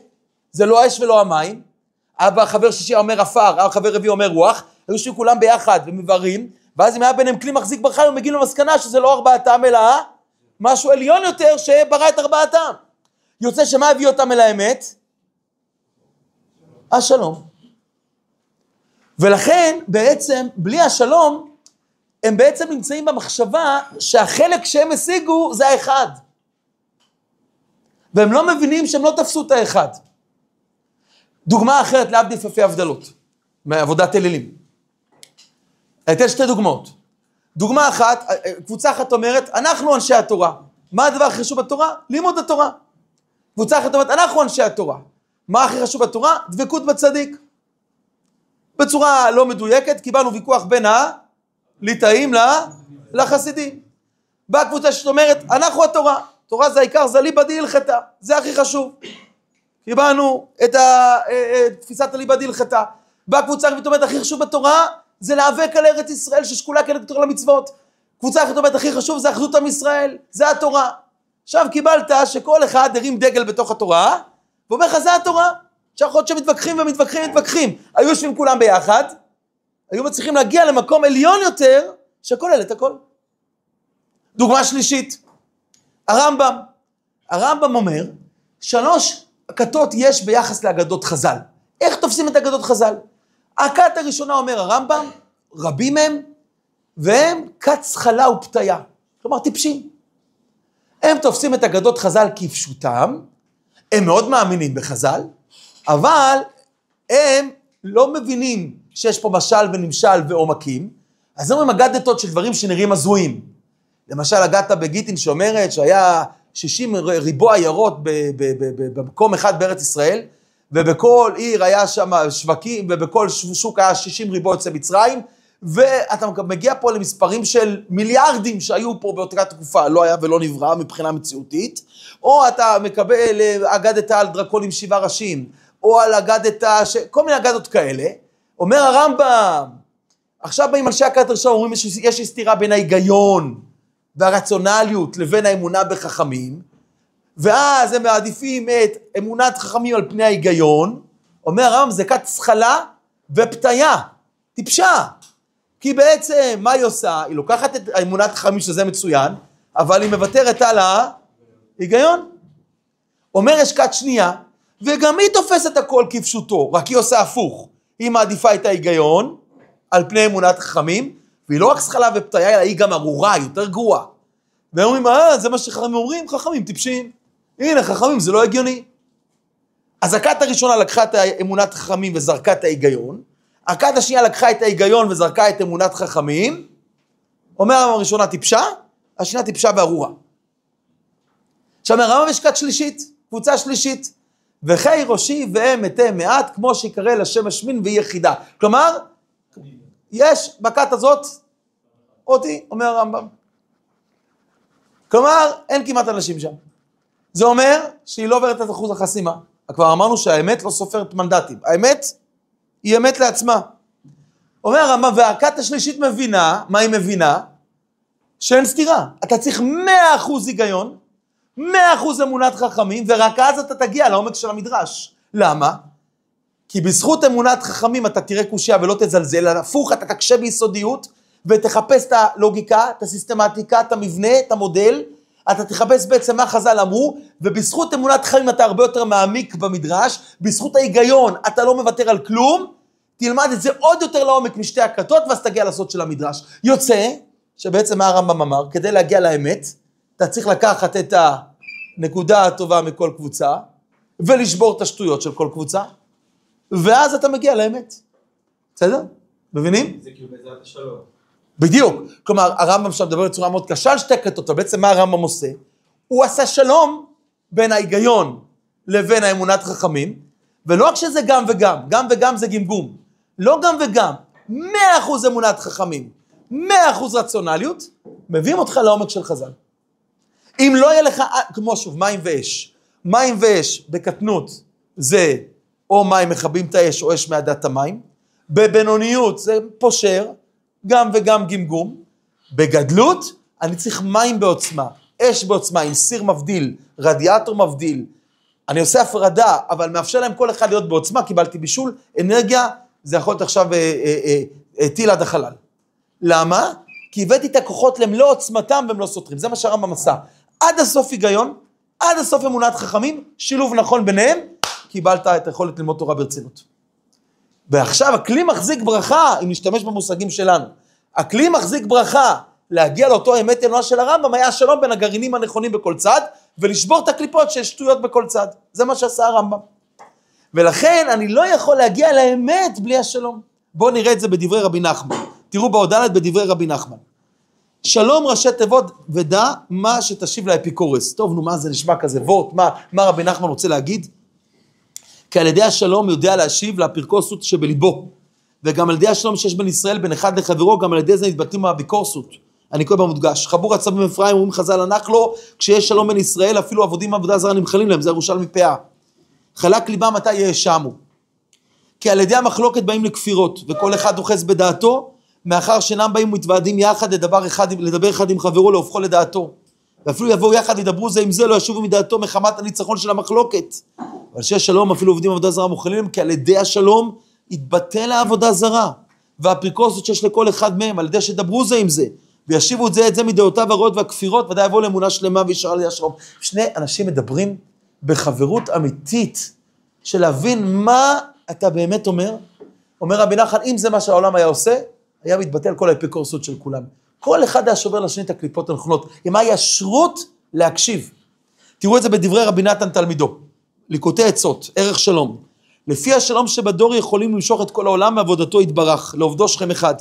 שזה לא האש ולא המים. אבא חבר שישי אומר עפר, אבא חבר רביעי אומר רוח, היו שהם כולם ביחד ומברים, ואז אם היה ביניהם כלי מחזיק ברכה, הם מגיעים למסקנה שזה לא ארבעתם, אלא משהו עליון יותר שברא את ארבעתם. יוצא שמה הביא אותם אל האמת? השלום. ולכן בעצם בלי השלום הם בעצם נמצאים במחשבה שהחלק שהם השיגו זה האחד. והם לא מבינים שהם לא תפסו את האחד. דוגמה אחרת להבדיל אלפי הבדלות מעבודת אלילים. אתן שתי דוגמאות. דוגמה אחת, קבוצה אחת אומרת, אנחנו אנשי התורה. מה הדבר הכי חשוב בתורה? לימוד התורה. קבוצה אחת אומרת, אנחנו אנשי התורה. מה הכי חשוב בתורה? דבקות בצדיק. בצורה לא מדויקת, קיבלנו ויכוח בין הליטאים לחסידים. באה קבוצה שאת אומרת, אנחנו התורה. תורה זה העיקר, זה ליבא דהילכתא. זה הכי חשוב. קיבלנו את תפיסת הליבא דהילכתא. באה קבוצה אחת אומרת, הכי חשוב בתורה, זה להיאבק על ארץ ישראל, ששקולה כנגד למצוות. קבוצה אחת אומרת, הכי חשוב זה אחדות עם ישראל, זה התורה. עכשיו קיבלת שכל אחד הרים דגל בתוך התורה, ואומר לך, זה התורה. שאנחנו עוד שמתווכחים ומתווכחים ומתווכחים. היו יושבים כולם ביחד, היו מצליחים להגיע למקום עליון יותר, שכולל את הכל. דוגמה שלישית, הרמב"ם. הרמב"ם אומר, שלוש הכתות יש ביחס לאגדות חז"ל. איך תופסים את אגדות חז"ל? הכת הראשונה אומר הרמב"ם, רבים הם, והם כת שכלה ופתיה. כלומר, טיפשים. הם תופסים את אגדות חז"ל כפשוטם, הם מאוד מאמינים בחז"ל, אבל הם לא מבינים שיש פה משל ונמשל ועומקים, אז הם אומרים אגדתות של דברים שנראים הזויים. למשל, אגדה בגיטין שאומרת שהיה שישים ריבוע עיירות במקום אחד בארץ ישראל, ובכל עיר היה שם שווקים, ובכל שוק היה שישים ריבוע יוצא מצרים, ואתה מגיע פה למספרים של מיליארדים שהיו פה באותה תקופה, לא היה ולא נברא מבחינה מציאותית, או אתה מקבל אגדתה על דרקון עם שבעה ראשים, או על אגדתה, ש... כל מיני אגדות כאלה. אומר הרמב"ם, עכשיו באים אנשי הכת הראשון, אומרים יש סתירה בין ההיגיון והרציונליות לבין האמונה בחכמים, ואז הם מעדיפים את אמונת חכמים על פני ההיגיון, אומר הרמב"ם זה כת שכלה ופתיה, טיפשה. כי בעצם מה היא עושה? היא לוקחת את אמונת חכמים שזה מצוין, אבל היא מוותרת על ההיגיון. אומר יש כת שנייה, וגם היא תופסת הכל כפשוטו, רק היא עושה הפוך. היא מעדיפה את ההיגיון על פני אמונת חכמים, והיא לא רק שכלה ופתיה, אלא היא גם ארורה, יותר גרועה. והם אומרים, אה, זה מה שחכמים אומרים, חכמים טיפשים. הנה, חכמים, זה לא הגיוני. אז הכת הראשונה לקחה את אמונת חכמים וזרקה את ההיגיון, הכת השנייה לקחה את ההיגיון וזרקה את אמונת חכמים, אומר הרמב"ם הראשונה טיפשה, השנייה טיפשה וארורה. עכשיו הרמב"ם יש כת שלישית, קבוצה שלישית, וחי ראשי והם מתי מעט, כמו שיקרא לשם השמין והיא יחידה. כלומר, יש בכת הזאת, אותי, אומר הרמב"ם. כלומר, אין כמעט אנשים שם. זה אומר שהיא לא עוברת את אחוז החסימה. כבר אמרנו שהאמת לא סופרת מנדטים. האמת היא אמת לעצמה. אומר הרמב"ם, והכת השלישית מבינה, מה היא מבינה? שאין סתירה. אתה צריך מאה אחוז היגיון, מאה אחוז אמונת חכמים, ורק אז אתה תגיע לעומק של המדרש. למה? כי בזכות אמונת חכמים אתה תראה קושיה ולא תזלזל, הפוך אתה תקשה ביסודיות, ותחפש את הלוגיקה, את הסיסטמטיקה, את המבנה, את המודל, אתה תחפש בעצם מה חז"ל אמרו, ובזכות אמונת חכמים אתה הרבה יותר מעמיק במדרש, בזכות ההיגיון אתה לא מוותר על כלום, תלמד את זה עוד יותר לעומק משתי הכתות, ואז תגיע לסוד של המדרש. יוצא שבעצם מה הרמב"ם אמר, כדי להגיע לאמת, אתה צריך לקחת את הנקודה הטובה מכל קבוצה, ולשבור את השטויות של כל קבוצה, ואז אתה מגיע לאמת. בסדר? מבינים? זה כאילו בעזרת השלום. בדיוק. כלומר, הרמב"ם שם מדבר בצורה מאוד קשה על שתי כתות, אבל בעצם מה הרמב"ם עושה? הוא עשה שלום בין ההיגיון לבין האמונת חכמים, ולא רק שזה גם וגם, גם וגם זה גמגום. לא גם וגם, מאה אחוז אמונת חכמים, מאה אחוז רציונליות, מביאים אותך לעומק של חז"ל. אם לא יהיה לך, כמו שוב, מים ואש. מים ואש בקטנות זה או מים מכבים את האש או אש מעדת המים. בבינוניות זה פושר, גם וגם גמגום. בגדלות אני צריך מים בעוצמה, אש בעוצמה, עם סיר מבדיל, רדיאטור מבדיל. אני עושה הפרדה, אבל מאפשר להם כל אחד להיות בעוצמה, קיבלתי בישול, אנרגיה, זה יכול להיות עכשיו אה, אה, אה, אה, טיל עד החלל. למה? כי הבאתי את הכוחות למלוא עוצמתם והם לא סותרים. זה מה שהרמב"ם עשה. עד הסוף היגיון, עד הסוף אמונת חכמים, שילוב נכון ביניהם, קיבלת את היכולת ללמוד תורה ברצינות. ועכשיו הכלי מחזיק ברכה, אם נשתמש במושגים שלנו, הכלי מחזיק ברכה להגיע לאותו אמת עליונה של הרמב"ם, היה השלום בין הגרעינים הנכונים בכל צד, ולשבור את הקליפות שיש שטויות בכל צד. זה מה שעשה הרמב"ם. ולכן אני לא יכול להגיע לאמת בלי השלום. בואו נראה את זה בדברי רבי נחמן. תראו בהודעה בדברי רבי נחמן. שלום ראשי תיבות ודע מה שתשיב לאפיקורס. טוב, נו, מה זה נשמע כזה וורט? מה, מה רבי נחמן רוצה להגיד? כי על ידי השלום יודע להשיב לאפיקורסות שבליבו. וגם על ידי השלום שיש בין ישראל, בין אחד לחברו, גם על ידי זה נתבטאים מהאפיקורסות. אני קורא במודגש. חבור עצבים אפרים, אומרים חז"ל ענק לו, כשיש שלום בין ישראל, אפילו עבודים עבודה זרה נמחלים להם, זה ירושלמי פאה. חלק ליבם מתי יאשמו. כי על ידי המחלוקת באים לכפירות, וכל אחד אוחז בדעתו, מאחר שאינם באים ומתוועדים יחד לדבר אחד, לדבר אחד עם חברו, להופכו לדעתו. ואפילו יבואו יחד, ידברו זה עם זה, לא ישובו מדעתו מחמת הניצחון של המחלוקת. אבל שיש שלום, אפילו עובדים עבודה זרה מוכנים, כי על ידי השלום יתבטל העבודה זרה. והאפיקורסות שיש לכל אחד מהם, על ידי שדברו זה עם זה, וישיבו את זה, את זה מדעותיו הרעות והכפירות, ודאי יבואו לאמונה שלמה וישאר לי השלום. שני אנשים מדברים בחברות אמיתית, של להבין מה אתה באמת אומר. אומר רבי נחמן, אם זה מה שהעולם היה עושה, היה מתבטל כל האפיקורסות של כולם. כל אחד היה שובר לשני את הקליפות הנכונות. עם הישרות להקשיב. תראו את זה בדברי רבי נתן תלמידו. ליקוטי עצות, ערך שלום. לפי השלום שבדור יכולים למשוך את כל העולם מעבודתו יתברך, לעובדו שכם אחד.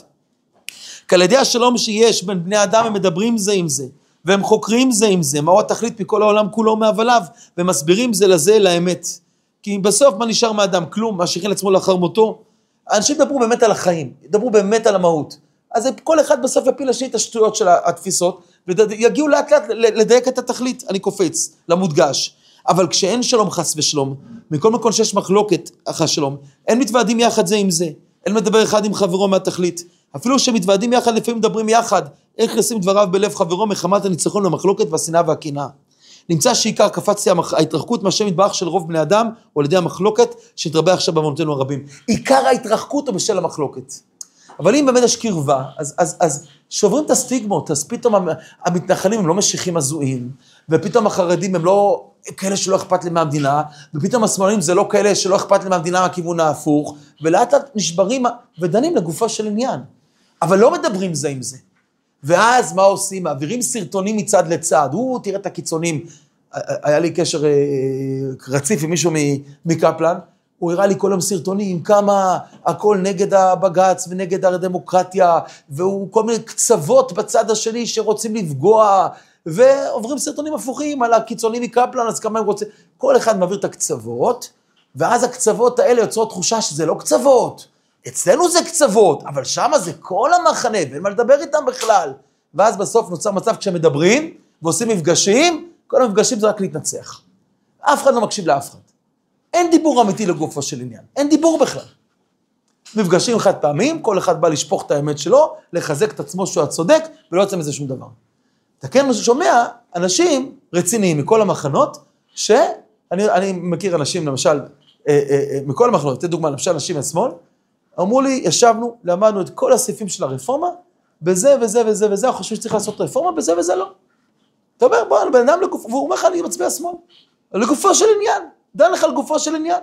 כי על ידי השלום שיש בין בני אדם הם מדברים זה עם זה, והם חוקרים זה עם זה, מהו התכלית מכל העולם כולו מעבליו, ומסבירים זה לזה לאמת. כי בסוף מה נשאר מהאדם? כלום, מה שכין לעצמו לאחר מותו. האנשים דברו באמת על החיים, דברו באמת על המהות. אז כל אחד בסוף יפיל לשני את השטויות של התפיסות, ויגיעו לאט לאט לדייק את התכלית. אני קופץ למודגש. אבל כשאין שלום חס ושלום, מכל מקום שיש מחלוקת אחרי שלום, אין מתוועדים יחד זה עם זה, אין מדבר אחד עם חברו מהתכלית. אפילו שמתוועדים יחד, לפעמים מדברים יחד, איך לשים דבריו בלב חברו מחמת הניצחון למחלוקת והשנאה והקנאה. נמצא שעיקר קפצתי ההתרחקות מהשם יתברך של רוב בני אדם, או על ידי המחלוקת שהתרבה עכשיו בעוונותינו הרבים. עיקר ההתרחקות הוא בשל המחלוקת. אבל אם באמת יש קרבה, אז, אז, אז שוברים את הסטיגמות, אז פתאום המתנחלים הם לא משיחים הזויים, ופתאום החרדים הם לא כאלה שלא אכפת לי מהמדינה, ופתאום השמאלנים זה לא כאלה שלא אכפת לי מהמדינה מהכיוון ההפוך, ולאט לאט נשברים ודנים לגופו של עניין. אבל לא מדברים זה עם זה. ואז מה עושים? מעבירים סרטונים מצד לצד. הוא, תראה את הקיצונים. היה לי קשר רציף עם מישהו מקפלן, הוא הראה לי כל יום סרטונים, כמה הכל נגד הבג"ץ ונגד הדמוקרטיה, והוא כל מיני קצוות בצד השני שרוצים לפגוע, ועוברים סרטונים הפוכים על הקיצונים מקפלן, אז כמה הם רוצים. כל אחד מעביר את הקצוות, ואז הקצוות האלה יוצרות תחושה שזה לא קצוות. אצלנו זה קצוות, אבל שם זה כל המחנה, ואין מה לדבר איתם בכלל. ואז בסוף נוצר מצב כשמדברים, ועושים מפגשים, כל המפגשים זה רק להתנצח. אף אחד לא מקשיב לאף אחד. אין דיבור אמיתי לגופו של עניין. אין דיבור בכלל. מפגשים חד פעמים, כל אחד בא לשפוך את האמת שלו, לחזק את עצמו שהוא הצודק, ולא יוצא מזה שום דבר. אתה כן שומע אנשים רציניים מכל המחנות, שאני אני מכיר אנשים, למשל, אה, אה, אה, מכל המחנות, תהיה דוגמה, למשל אנשים מהשמאל, אמרו לי, ישבנו, למדנו את כל הסעיפים של הרפורמה, בזה וזה וזה וזה, אנחנו חושבים שצריך לעשות רפורמה, בזה וזה לא. אתה אומר, בוא, בן אדם לגופו, והוא אומר לך, אני מצביע שמאל. לגופו של עניין, דן לך על גופו של עניין.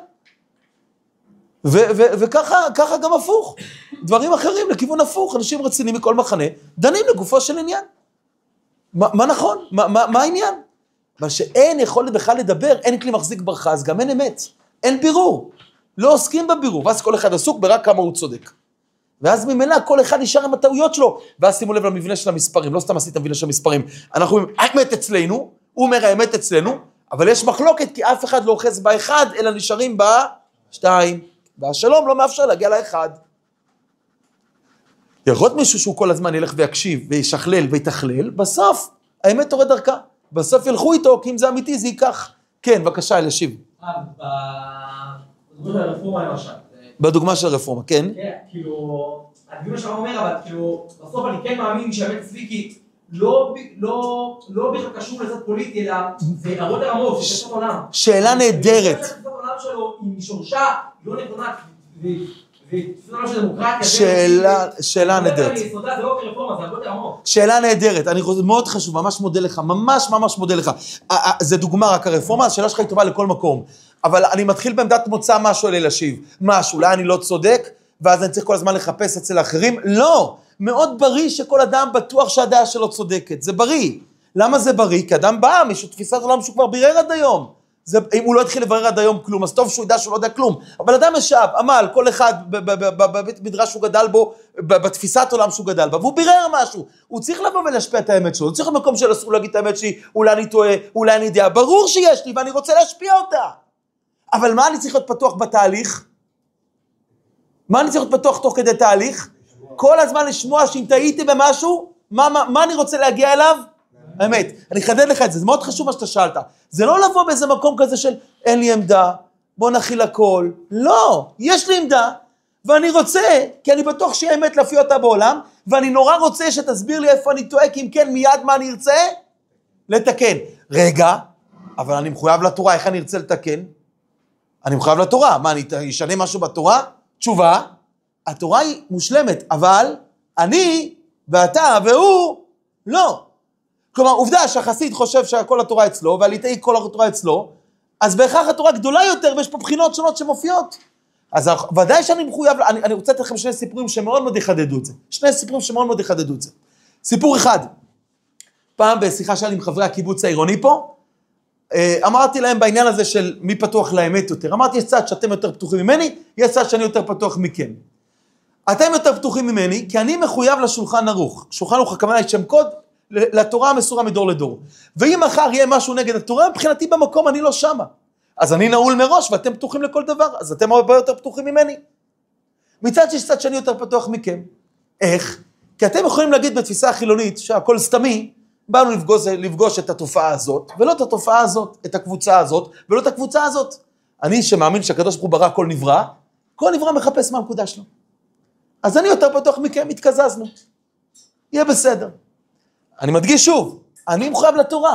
ו- ו- וככה ככה גם הפוך. דברים אחרים לכיוון הפוך, אנשים רציניים מכל מחנה, דנים לגופו של עניין. מה, מה נכון? מה, מה, מה העניין? מה שאין יכולת בכלל לדבר, אין כלי מחזיק ברכה, אז גם אין אמת. אין בירור. לא עוסקים בבירור, ואז כל אחד עסוק ברק כמה הוא צודק. ואז ממילא כל אחד נשאר עם הטעויות שלו, ואז שימו לב למבנה של המספרים, לא סתם עשית מבנה של המספרים, אנחנו אומרים, האמת אצלנו, הוא אומר האמת אצלנו, אבל יש מחלוקת, כי אף אחד לא אוחז באחד, אלא נשארים בשתיים, והשלום לא מאפשר להגיע לאחד. יכול להיות מישהו שהוא כל הזמן ילך ויקשיב, וישכלל ויתכלל, בסוף האמת תורד דרכה, בסוף ילכו איתו, כי אם זה אמיתי זה ייקח. כן, בבקשה, אלישיב. בדוגמה של הרפורמה למשל. בדוגמה של הרפורמה, כן? כן, כאילו, הדוגמה שלנו אומר, אבל כאילו, בסוף אני כן מאמין שהאמת אצלי, כי לא בכלל קשור לצד פוליטי, אלא זה להראות לרמות, זה תפיסת עולם. שאלה נהדרת. תפיסת עולם שלו, עם שורשה, לא נכונה, ותפיסת עולם של דמוקרטיה. שאלה נהדרת. זה לא כרפורמה, זה הרבה יותר עמוק. שאלה נהדרת, אני חושב, מאוד חשוב, ממש מודה לך, ממש ממש מודה לך. זה דוגמה רק הרפורמה, השאלה שלך היא טובה לכל מקום. אבל אני מתחיל בעמדת מוצא משהו אלי להשיב. משהו, אולי אני לא צודק, ואז אני צריך כל הזמן לחפש אצל האחרים. לא, מאוד בריא שכל אדם בטוח שהדעה שלו צודקת. זה בריא. למה זה בריא? כי אדם בא, מישהו תפיסת עולם שהוא כבר בירר עד היום. זה, אם הוא לא התחיל לברר עד היום כלום, אז טוב שהוא ידע שהוא לא יודע כלום. אבל אדם ישב, עמל, כל אחד בבית מדרש שהוא גדל בו, בתפיסת עולם שהוא גדל בה, והוא בירר משהו. הוא צריך לבוא ולהשפיע את האמת שלו. הוא צריך במקום של אסור להגיד את האמת שלי, אולי אני טועה, אולי אני יודע. ברור שיש לי, ואני רוצה להשפיע אותה. אבל מה אני צריך להיות פתוח בתהליך? מה אני צריך להיות פתוח תוך כדי תהליך? כל הזמן לשמוע שאם טעיתי במשהו, מה, מה, מה אני רוצה להגיע אליו? האמת, אני אחדד לך את זה, זה מאוד חשוב מה שאתה שאלת. זה לא לבוא באיזה מקום כזה של אין לי עמדה, בוא נכיל הכל. לא, יש לי עמדה, ואני רוצה, כי אני בטוח שיהיה אמת להפיע אותה בעולם, ואני נורא רוצה שתסביר לי איפה אני טועה, כי אם כן מיד מה אני ארצה? לתקן. רגע, אבל אני מחויב לתורה, איך אני ארצה לתקן? אני מחויב לתורה, מה, אני אשנה משהו בתורה? תשובה, התורה היא מושלמת, אבל אני ואתה והוא לא. כלומר, עובדה שהחסיד חושב שכל התורה אצלו, והליטאי כל התורה אצלו, אז בהכרח התורה גדולה יותר, ויש פה בחינות שונות שמופיעות. אז ודאי שאני מחויב, אני, אני רוצה לתת לכם שני סיפורים שמאוד מאוד יחדדו את זה. שני סיפורים שמאוד מאוד יחדדו את זה. סיפור אחד, פעם בשיחה שלי עם חברי הקיבוץ העירוני פה, אמרתי להם בעניין הזה של מי פתוח לאמת יותר. אמרתי, יש צד שאתם יותר פתוחים ממני, יש צד שאני יותר פתוח מכם. אתם יותר פתוחים ממני, כי אני מחויב לשולחן ערוך. שולחן ערוך, הכוונה היא שם קוד לתורה המסורה מדור לדור. ואם מחר יהיה משהו נגד התורה, מבחינתי במקום אני לא שמה. אז אני נעול מראש, ואתם פתוחים לכל דבר, אז אתם הרבה יותר פתוחים ממני. מצד שיש צד שאני יותר פתוח מכם. איך? כי אתם יכולים להגיד בתפיסה החילונית שהכל סתמי, באנו לפגוש, לפגוש את התופעה הזאת, ולא את התופעה הזאת, את הקבוצה הזאת, ולא את הקבוצה הזאת. אני שמאמין שהקדוש ברוך הוא ברא כל נברא, כל נברא מחפש מה הנקודה שלו. אז אני יותר פתוח מכם, התקזזנו. יהיה בסדר. אני מדגיש שוב, אני מחויב לתורה.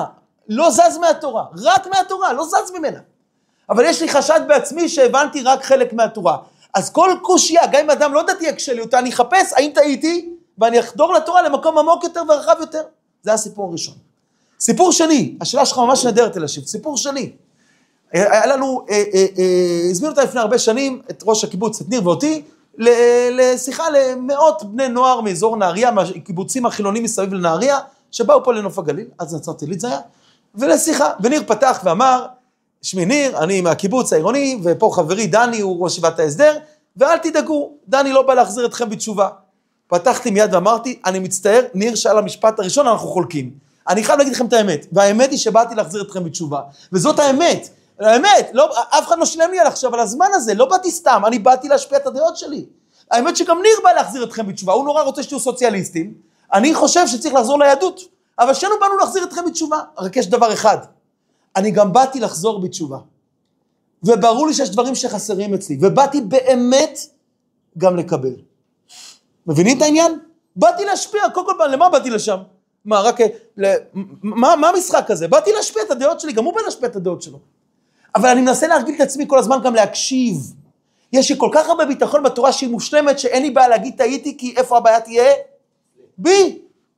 לא זז מהתורה, רק מהתורה, לא זז ממנה. אבל יש לי חשד בעצמי שהבנתי רק חלק מהתורה. אז כל קושיה, גם אם אדם לא דתי יקשה לי אותה, אני אחפש האם טעיתי, ואני אחדור לתורה למקום עמוק יותר ורחב יותר. זה הסיפור הראשון. סיפור שני, השאלה שלך ממש נדרת אלישיב, סיפור שני. היה לנו, אה, אה, אה, הזמין אותה לפני הרבה שנים, את ראש הקיבוץ, את ניר ואותי, לשיחה למאות בני נוער מאזור נהריה, מהקיבוצים החילונים מסביב לנהריה, שבאו פה לנוף הגליל, אז נצרת עילית זה היה, ולשיחה, וניר פתח ואמר, שמי ניר, אני מהקיבוץ העירוני, ופה חברי דני הוא ראש ישיבת ההסדר, ואל תדאגו, דני לא בא להחזיר אתכם בתשובה. פתחתי מיד ואמרתי, אני מצטער, ניר שאל המשפט הראשון, אנחנו חולקים. אני חייב להגיד לכם את האמת, והאמת היא שבאתי להחזיר אתכם בתשובה, וזאת האמת, האמת, לא, אף אחד לא שילם לי על עכשיו, על הזמן הזה, לא באתי סתם, אני באתי להשפיע את הדעות שלי. האמת שגם ניר בא להחזיר אתכם בתשובה, הוא נורא רוצה שתהיו סוציאליסטים, אני חושב שצריך לחזור ליהדות, אבל שנו באנו להחזיר אתכם בתשובה, רק יש דבר אחד, אני גם באתי לחזור בתשובה, וברור לי שיש דברים שחסרים אצלי, ובאתי באמת גם לקבל. מבינים את העניין? באתי להשפיע, כל כל פעם, למה באתי לשם? מה, רק, ל... מה, מה המשחק הזה? באתי להשפיע את הדעות שלי, גם הוא בא להשפיע את הדעות שלו. אבל אני מנסה להרגיל את עצמי כל הזמן גם להקשיב. יש לי כל כך הרבה ביטחון בתורה שהיא מושלמת, שאין לי בעיה להגיד טעיתי, כי איפה הבעיה תהיה? בי.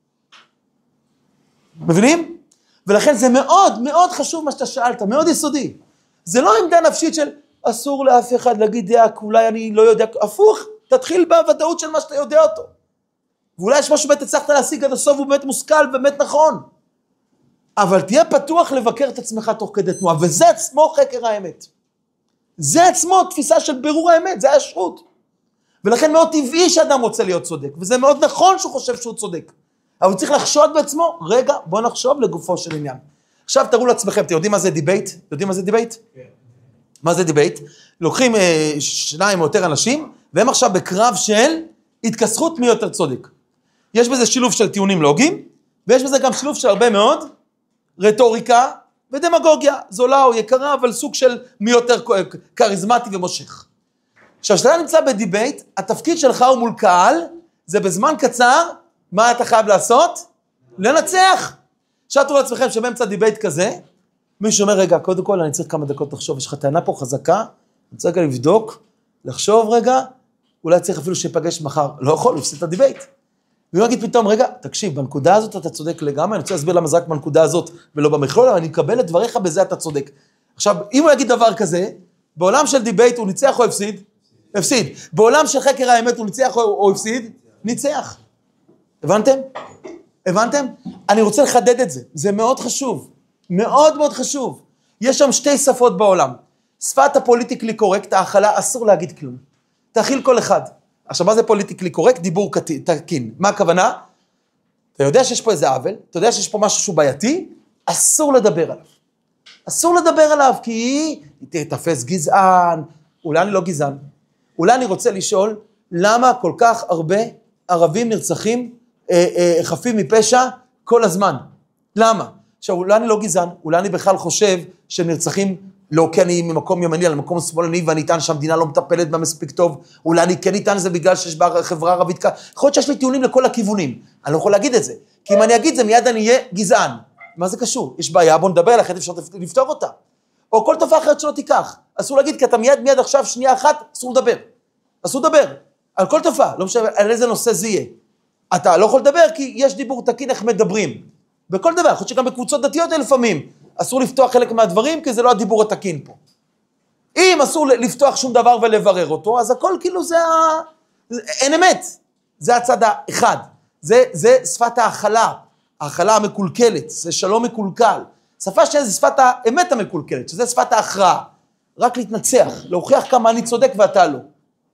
מבינים? ולכן זה מאוד מאוד חשוב מה שאתה שאלת, מאוד יסודי. זה לא עמדה נפשית של אסור לאף אחד להגיד דעה, אולי אני לא יודע, הפוך, תתחיל בוודאות של מה שאתה יודע אותו. ואולי יש משהו באמת הצלחת להשיג עד הסוף, הוא באמת מושכל, באמת נכון. אבל תהיה פתוח לבקר את עצמך תוך כדי תנועה, וזה עצמו חקר האמת. זה עצמו תפיסה של בירור האמת, זה הישרות. ולכן מאוד טבעי שאדם רוצה להיות צודק, וזה מאוד נכון שהוא חושב שהוא צודק. אבל הוא צריך לחשוד בעצמו, רגע, בוא נחשוב לגופו של עניין. עכשיו תראו לעצמכם, אתם יודעים מה זה דיבייט? יודעים מה זה דיבייט? כן. מה זה דיבייט? לוקחים אה, שניים או יותר אנשים, והם עכשיו בקרב של התכסחות מי יותר צודק. יש בזה שילוב של טיעונים לוגיים, ויש בזה גם שילוב של הרבה מאוד רטוריקה ודמגוגיה, זולה או יקרה, אבל סוג של מי יותר קריזמטי ומושך. עכשיו, כשאתה נמצא בדיבייט, התפקיד שלך הוא מול קהל, זה בזמן קצר, מה אתה חייב לעשות? לנצח. עכשיו תראו לעצמכם שבאמצע דיבייט כזה, מישהו אומר, רגע, קודם כל אני צריך כמה דקות לחשוב, יש לך טענה פה חזקה, אני צריך רגע לבדוק, לחשוב רגע, אולי צריך אפילו שיפגש מחר, לא יכול, להפסיד את הדיבייט. והוא יגיד פתאום, רגע, תקשיב, בנקודה הזאת אתה צודק לגמרי, אני רוצה להסביר למה זה רק בנקודה הזאת ולא במכלול, אבל אני אקבל את דבריך, בזה אתה צודק. עכשיו, אם הוא יגיד דבר כזה, בעולם של דיבייט הוא ניצח או הפסיד? הפסיד. בעולם של חקר האמת הוא ניצח או הפסיד? ניצח. הבנתם? הבנתם? אני רוצה לחדד את זה, זה מאוד חשוב, מאוד מאוד חשוב. יש שם שתי שפות בעולם. שפת הפוליטיקלי קורקט, האכלה, אסור להגיד כלום. תאכיל כל אחד. עכשיו, מה זה פוליטיקלי קורקט? דיבור תקין. מה הכוונה? אתה יודע שיש פה איזה עוול, אתה יודע שיש פה משהו שהוא בעייתי, אסור לדבר עליו. אסור לדבר עליו, כי תתפס גזען, אולי אני לא גזען. אולי אני רוצה לשאול, למה כל כך הרבה ערבים נרצחים, אה, אה, חפים מפשע, כל הזמן? למה? עכשיו, אולי אני לא גזען, אולי אני בכלל חושב שהם נרצחים לא כי אני ממקום ימני, על מקום שמאלני, ואני איתן שהמדינה לא מטפלת בה מספיק טוב, אולי אני כן איתן זה בגלל שיש בחברה ערבית, יכול להיות שיש לי טיעונים לכל הכיוונים, אני לא יכול להגיד את זה, כי אם אני אגיד זה מיד אני אהיה גזען, מה זה קשור? יש בעיה, בוא נדבר עליך, אפשר לפתור אותה, או כל תופעה אחרת שלא תיקח, אסור להגיד, כי אתה מיד מיד עכשיו שנייה אחת, אסור לדבר, אסור לדבר, על כל תופעה, לא משנה על איזה נושא זה יהיה, אתה לא יכול לדבר כי יש דיבור תקין איך מדברים, בכל דבר, יכול להיות שגם בקבוצות דתיות לפעמים, אסור לפתוח חלק מהדברים, כי זה לא הדיבור התקין פה. אם אסור לפתוח שום דבר ולברר אותו, אז הכל כאילו זה ה... אין אמת. זה הצד האחד. זה, זה שפת האכלה, האכלה המקולקלת, זה שלום מקולקל. שפה שנייה זה שפת האמת המקולקלת, שזה שפת ההכרעה. רק להתנצח, להוכיח כמה אני צודק ואתה לא.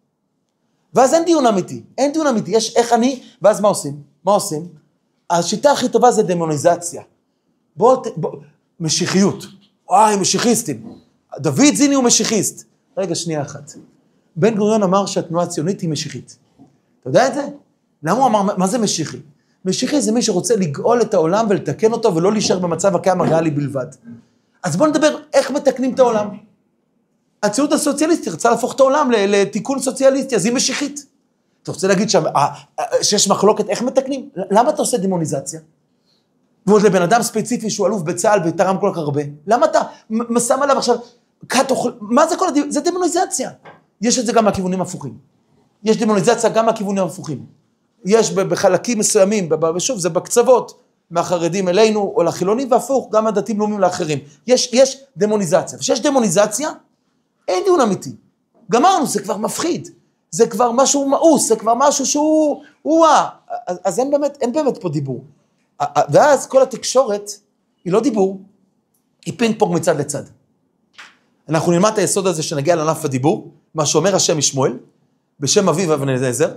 ואז אין דיון אמיתי, אין דיון אמיתי, יש איך אני, ואז מה עושים? מה עושים? השיטה הכי טובה זה דמוניזציה. בוא, בוא, משיחיות. וואי, משיחיסטים. דוד זיני הוא משיחיסט. רגע, שנייה אחת. בן גוריון אמר שהתנועה הציונית היא משיחית. אתה יודע את זה? למה הוא אמר, מה זה משיחי? משיחי זה מי שרוצה לגאול את העולם ולתקן אותו ולא להישאר במצב הקיים הריאלי בלבד. אז בוא נדבר איך מתקנים את העולם. הציונות הסוציאליסטית רצה להפוך את העולם לתיקון סוציאליסטי, אז היא משיחית. אתה רוצה להגיד שם, שיש מחלוקת איך מתקנים? למה אתה עושה דמוניזציה? ועוד לבן אדם ספציפי שהוא אלוף בצה"ל ותרם כל כך הרבה. למה אתה שם עליו עכשיו, מה זה כל הדיון? זה דמוניזציה. יש את זה גם מהכיוונים הפוכים. יש דמוניזציה גם מהכיוונים הפוכים. יש בחלקים מסוימים, ושוב, זה בקצוות, מהחרדים אלינו או לחילונים, והפוך, גם הדתיים לאומיים לאחרים. יש, יש דמוניזציה. וכשיש דמוניזציה, אין דיון אמיתי. גמרנו, זה כבר מפחיד. זה כבר משהו מאוס, זה כבר משהו שהוא, הוא, אז, אז אין באמת, אין באמת פה דיבור. ואז כל התקשורת היא לא דיבור, היא פינג פונג מצד לצד. אנחנו נלמד את היסוד הזה שנגיע לענף הדיבור, מה שאומר השם משמואל, בשם אביו אבנזר,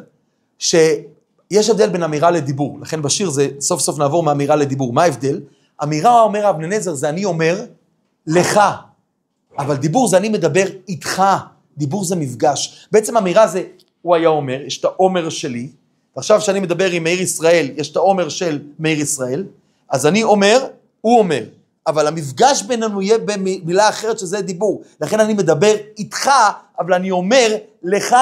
שיש הבדל בין אמירה לדיבור. לכן בשיר זה סוף סוף נעבור מאמירה לדיבור. מה ההבדל? אמירה אומר אבנזר זה אני אומר לך, אבל דיבור זה אני מדבר איתך, דיבור זה מפגש. בעצם אמירה זה, הוא היה אומר, יש את האומר שלי, ועכשיו שאני מדבר עם מאיר ישראל, יש את האומר של מאיר ישראל, אז אני אומר, הוא אומר, אבל המפגש בינינו יהיה במילה אחרת שזה דיבור, לכן אני מדבר איתך, אבל אני אומר לך.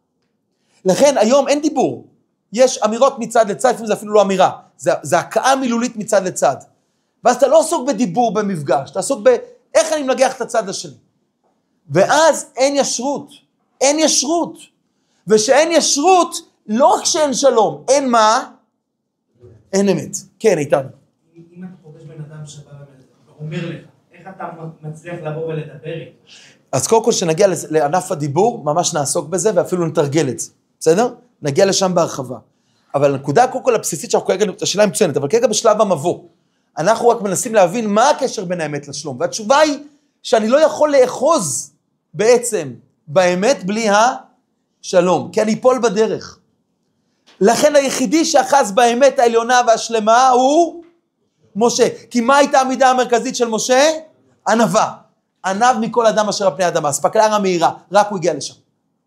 לכן היום אין דיבור, יש אמירות מצד לצד, זה אפילו לא אמירה, זה, זה הקאה מילולית מצד לצד, ואז אתה לא עסוק בדיבור במפגש, אתה עסוק באיך אני מנגח את הצד השני, ואז אין ישרות, אין ישרות, ושאין ישרות, לא רק שאין שלום, אין מה? אין אמת. כן, איתנו. אם אתה פוגש בן אדם שבא ואומר לך, איך אתה מצליח לבוא ולדבר איתו? אז קודם כל שנגיע לענף הדיבור, ממש נעסוק בזה, ואפילו נתרגל את זה. בסדר? נגיע לשם בהרחבה. אבל הנקודה קודם כל הבסיסית שאנחנו כרגע, השאלה מצוינת, אבל כרגע בשלב המבוא. אנחנו רק מנסים להבין מה הקשר בין האמת לשלום, והתשובה היא שאני לא יכול לאחוז בעצם באמת בלי השלום, כי אני אפול בדרך. לכן היחידי שאחז באמת העליונה והשלמה הוא משה. כי מה הייתה המידה המרכזית של משה? ענווה. ענב מכל אדם אשר על פני האדמה. אספקלריה מהירה, רק הוא הגיע לשם.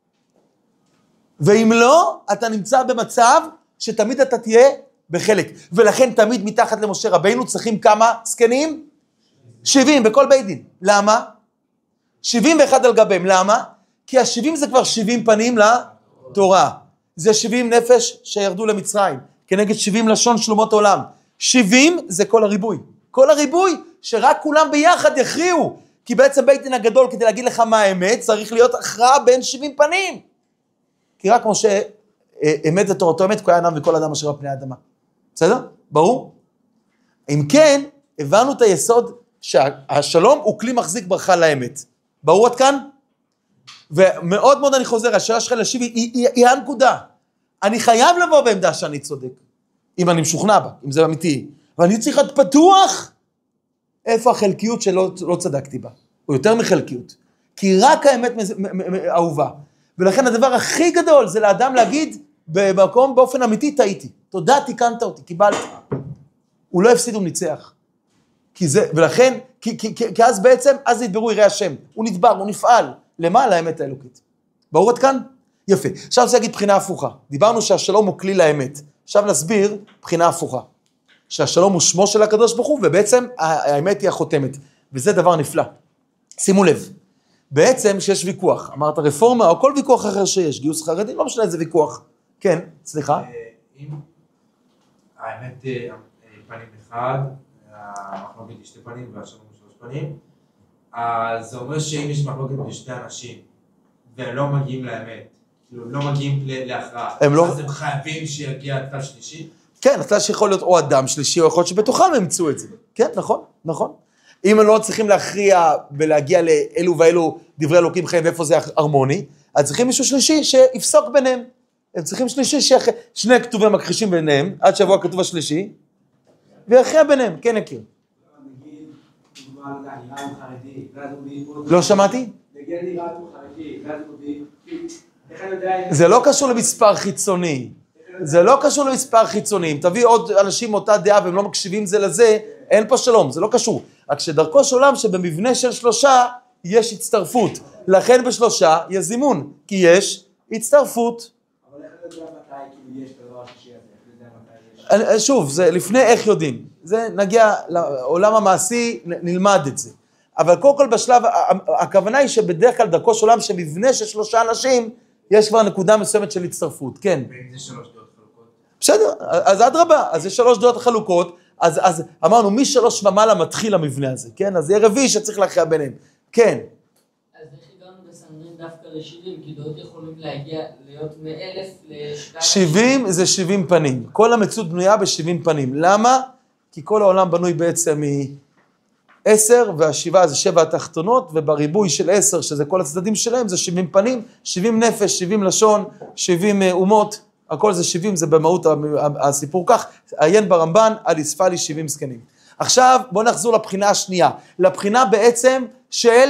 ואם לא, אתה נמצא במצב שתמיד אתה תהיה בחלק. ולכן תמיד מתחת למשה רבינו צריכים כמה סקנים? שבעים בכל בית דין. למה? שבעים ואחד על גביהם. למה? כי השבעים זה כבר שבעים פנים לתורה. זה שבעים נפש שירדו למצרים, כנגד שבעים לשון שלומות עולם. שבעים זה כל הריבוי. כל הריבוי שרק כולם ביחד יכריעו. כי בעצם בית דין הגדול, כדי להגיד לך מה האמת, צריך להיות הכרעה בין שבעים פנים. כי רק משה אמת את תורתו אמת, כל האדם וכל אדם אשר על פני האדמה. בסדר? ברור? אם כן, הבנו את היסוד שהשלום הוא כלי מחזיק ברכה לאמת. ברור עד כאן? ומאוד מאוד אני חוזר, השאלה שלך לשיב היא, היא, היא, היא הנקודה. אני חייב לבוא בעמדה שאני צודק, אם אני משוכנע בה, אם זה אמיתי. ואני צריך להיות פתוח, איפה החלקיות שלא לא צדקתי בה. או יותר מחלקיות. כי רק האמת אהובה. ולכן הדבר הכי גדול זה לאדם להגיד, במקום באופן אמיתי טעיתי. תודה, תיקנת אותי, קיבלתי. הוא לא הפסיד, הוא ניצח. כי זה, ולכן, כי, כי, כי, כי אז בעצם, אז ידברו יראי השם. הוא נדבר, הוא נפעל. למה? לאמת האלוקית. ברור עד כאן? יפה. עכשיו זה יגיד בחינה הפוכה. דיברנו שהשלום הוא כלי לאמת. עכשיו נסביר בחינה הפוכה. שהשלום הוא שמו של הקדוש ברוך הוא, ובעצם האמת היא החותמת. וזה דבר נפלא. שימו לב. בעצם שיש ויכוח. אמרת רפורמה או כל ויכוח אחר שיש. גיוס חרדי, לא משנה איזה ויכוח. כן, סליחה. אם האמת פנים אחד, המחלוקת היא שתי פנים והשלום הוא שלוש פנים, אז זה אומר שאם יש מחלוקת בשתי אנשים, והם לא מגיעים לאמת, כאילו לא מגיעים להכרעה, אז הם חייבים שיגיע הצד שלישי? כן, הצד שיכול להיות או אדם שלישי, או יכול להיות שבתוכם הם ימצאו את זה. כן, נכון, נכון. אם הם לא צריכים להכריע ולהגיע לאלו ואלו דברי אלוקים חיים, ואיפה זה הרמוני, אז צריכים מישהו שלישי שיפסוק ביניהם. הם צריכים שלישי, שני כתובים מכחישים ביניהם, עד שבוע הכתוב השלישי, ויכריע ביניהם, כן נכיר. לא שמעתי? זה לא קשור למספר חיצוני. זה לא קשור למספר חיצוני. אם תביא עוד אנשים מאותה דעה והם לא מקשיבים זה לזה, אין פה שלום, זה לא קשור. רק שדרכו של עולם שבמבנה של שלושה יש הצטרפות. לכן בשלושה יש זימון, כי יש הצטרפות. אבל איך אתה יודע מתי כאילו יש דבר השישי הזה? איך אתה יודע מתי יש? שוב, זה לפני איך יודעים. זה נגיע לעולם המעשי, נלמד את זה. אבל קודם כל בשלב, הכוונה היא שבדרך כלל דרכו של עולם שמבנה של שלושה אנשים, יש כבר נקודה מסוימת של הצטרפות, כן. ואם זה שלוש דעות חלוקות? בסדר, אז עד רבה, אז יש שלוש דעות חלוקות, אז, אז אמרנו, מי שלוש ומעלה מתחיל המבנה הזה, כן? אז זה רביעי שצריך להכריע ביניהם. כן. אז איך הגענו בסנהדרין דווקא ל-שבעים? כי דעות יכולים להגיע להיות מאלף לשתיים. שבעים זה שבעים פנים. כל המציאות בנויה ב-שבעים פנים. למה? כי כל העולם בנוי בעצם מ-עשר, והשבעה זה שבע התחתונות, ובריבוי של עשר, שזה כל הצדדים שלהם, זה שבעים פנים, שבעים נפש, שבעים לשון, שבעים אומות, הכל זה שבעים, זה במהות הסיפור כך. עיין ברמב"ן, על יספה לי שבעים זקנים. עכשיו בואו נחזור לבחינה השנייה, לבחינה בעצם של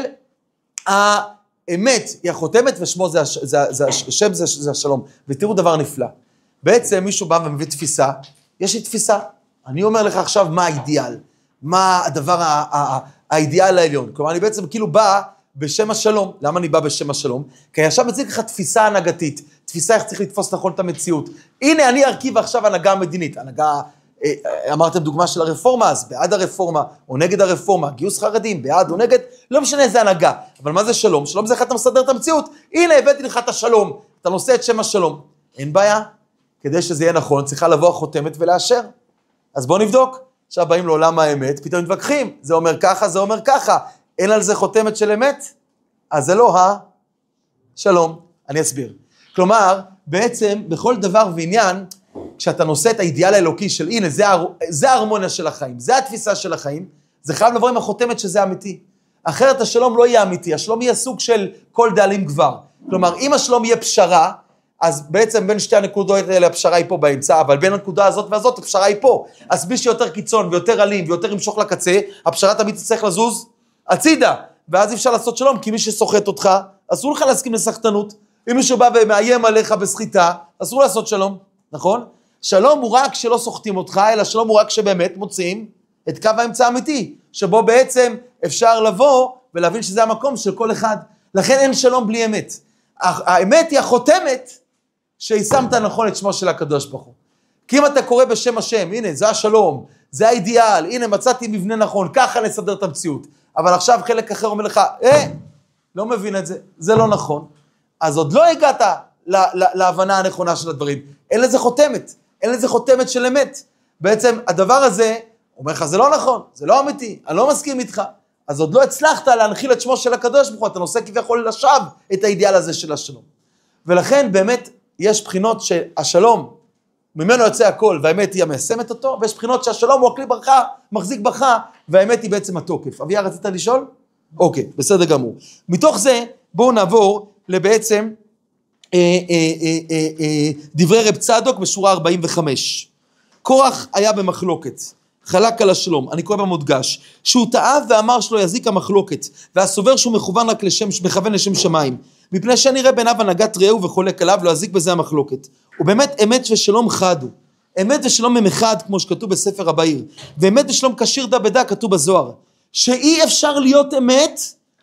האמת, היא החותמת ושמו זה, זה, זה, השם זה, זה השלום. ותראו דבר נפלא, בעצם מישהו בא ומביא תפיסה, יש לי תפיסה, אני אומר לך עכשיו מה האידיאל, מה הדבר האידיאל העליון, כלומר אני בעצם כאילו בא בשם השלום. למה אני בא בשם השלום? כי אני עכשיו מציג לך תפיסה הנהגתית, תפיסה איך צריך לתפוס נכון את המציאות. הנה אני ארכיב עכשיו הנהגה המדינית, הנהגה, אמרתם דוגמה של הרפורמה, אז בעד הרפורמה או נגד הרפורמה, גיוס חרדים, בעד או נגד, לא משנה איזה הנהגה. אבל מה זה שלום? שלום זה איך אתה מסדר את המציאות. הנה הבאתי לך את השלום, אתה נושא את שם השלום. אין בעיה, כדי שזה יהיה נכון, צריכה לבוא החותמת ולאשר. אז בואו נבדוק. עכשיו באים לעולם האמת, פתאום מתווכחים, זה אומר ככה, זה אומר ככה, אין על זה חותמת של אמת, אז זה לא השלום. אני אסביר. כלומר, בעצם בכל דבר ועניין, כשאתה נושא את האידיאל האלוקי של הנה, זה, זה ההרמוניה של החיים, זה התפיסה של החיים, זה חייב לבוא עם החותמת שזה אמיתי. אחרת השלום לא יהיה אמיתי, השלום יהיה סוג של כל דאלים גבר. כלומר, אם השלום יהיה פשרה, אז בעצם בין שתי הנקודות האלה הפשרה היא פה באמצע, אבל בין הנקודה הזאת והזאת הפשרה היא פה. אז מי שיותר קיצון ויותר אלים ויותר ימשוך לקצה, הפשרה תמיד צריך לזוז הצידה, ואז אי אפשר לעשות שלום, כי מי שסוחט אותך, אסור לך להסכים לסחטנות. אם מישהו בא ומאיים עליך בסחיטה, אסור לעשות שלום, נכון? שלום הוא רק שלא סוחטים אותך, אלא שלום הוא רק שבאמת מוצאים את קו האמצע האמיתי, שבו בעצם אפשר לבוא ולהבין שזה המקום של כל אחד. לכן אין שלום בלי אמת. האמת היא החותמת שהיא שמת נכון את שמו של הקדוש ברוך הוא. כי אם אתה קורא בשם השם, הנה זה השלום, זה האידיאל, הנה מצאתי מבנה נכון, ככה נסדר את המציאות. אבל עכשיו חלק אחר אומר לך, אה, לא מבין את זה, זה לא נכון. אז עוד לא הגעת להבנה הנכונה של הדברים. אין לזה חותמת, אין לזה חותמת של אמת. בעצם הדבר הזה, אומר לך, זה לא נכון, זה לא אמיתי, אני לא מסכים איתך. אז עוד לא הצלחת להנחיל את שמו של הקדוש ברוך הוא, אתה נושא כביכול לשווא את האידיאל הזה של השלום. ולכן באמת יש בחינות שהשלום, ממנו יוצא הכל, והאמת היא המיישמת אותו, ויש בחינות שהשלום הוא הכלי ברכה, מחזיק בך, והאמת היא בעצם התוקף. אביה, רצית לשאול? אוקיי, בסדר גמור. מתוך זה, בואו נעבור לבעצם אה, אה, אה, אה, אה, דברי רב צדוק בשורה ארבעים וחמש. קורח היה במחלוקת, חלק על השלום, אני קורא במודגש, שהוא טעה ואמר שלא יזיק המחלוקת, והסובר שהוא מכוון רק לשם, מכוון לשם שמיים, מפני שנראה בעיניו הנהגת רעהו וחולק עליו, לא יזיק בזה המחלוקת. ובאמת אמת ושלום חד הוא, אמת ושלום הם אחד, כמו שכתוב בספר הבאיר, ואמת ושלום כשיר דה בדה, כתוב בזוהר, שאי אפשר להיות אמת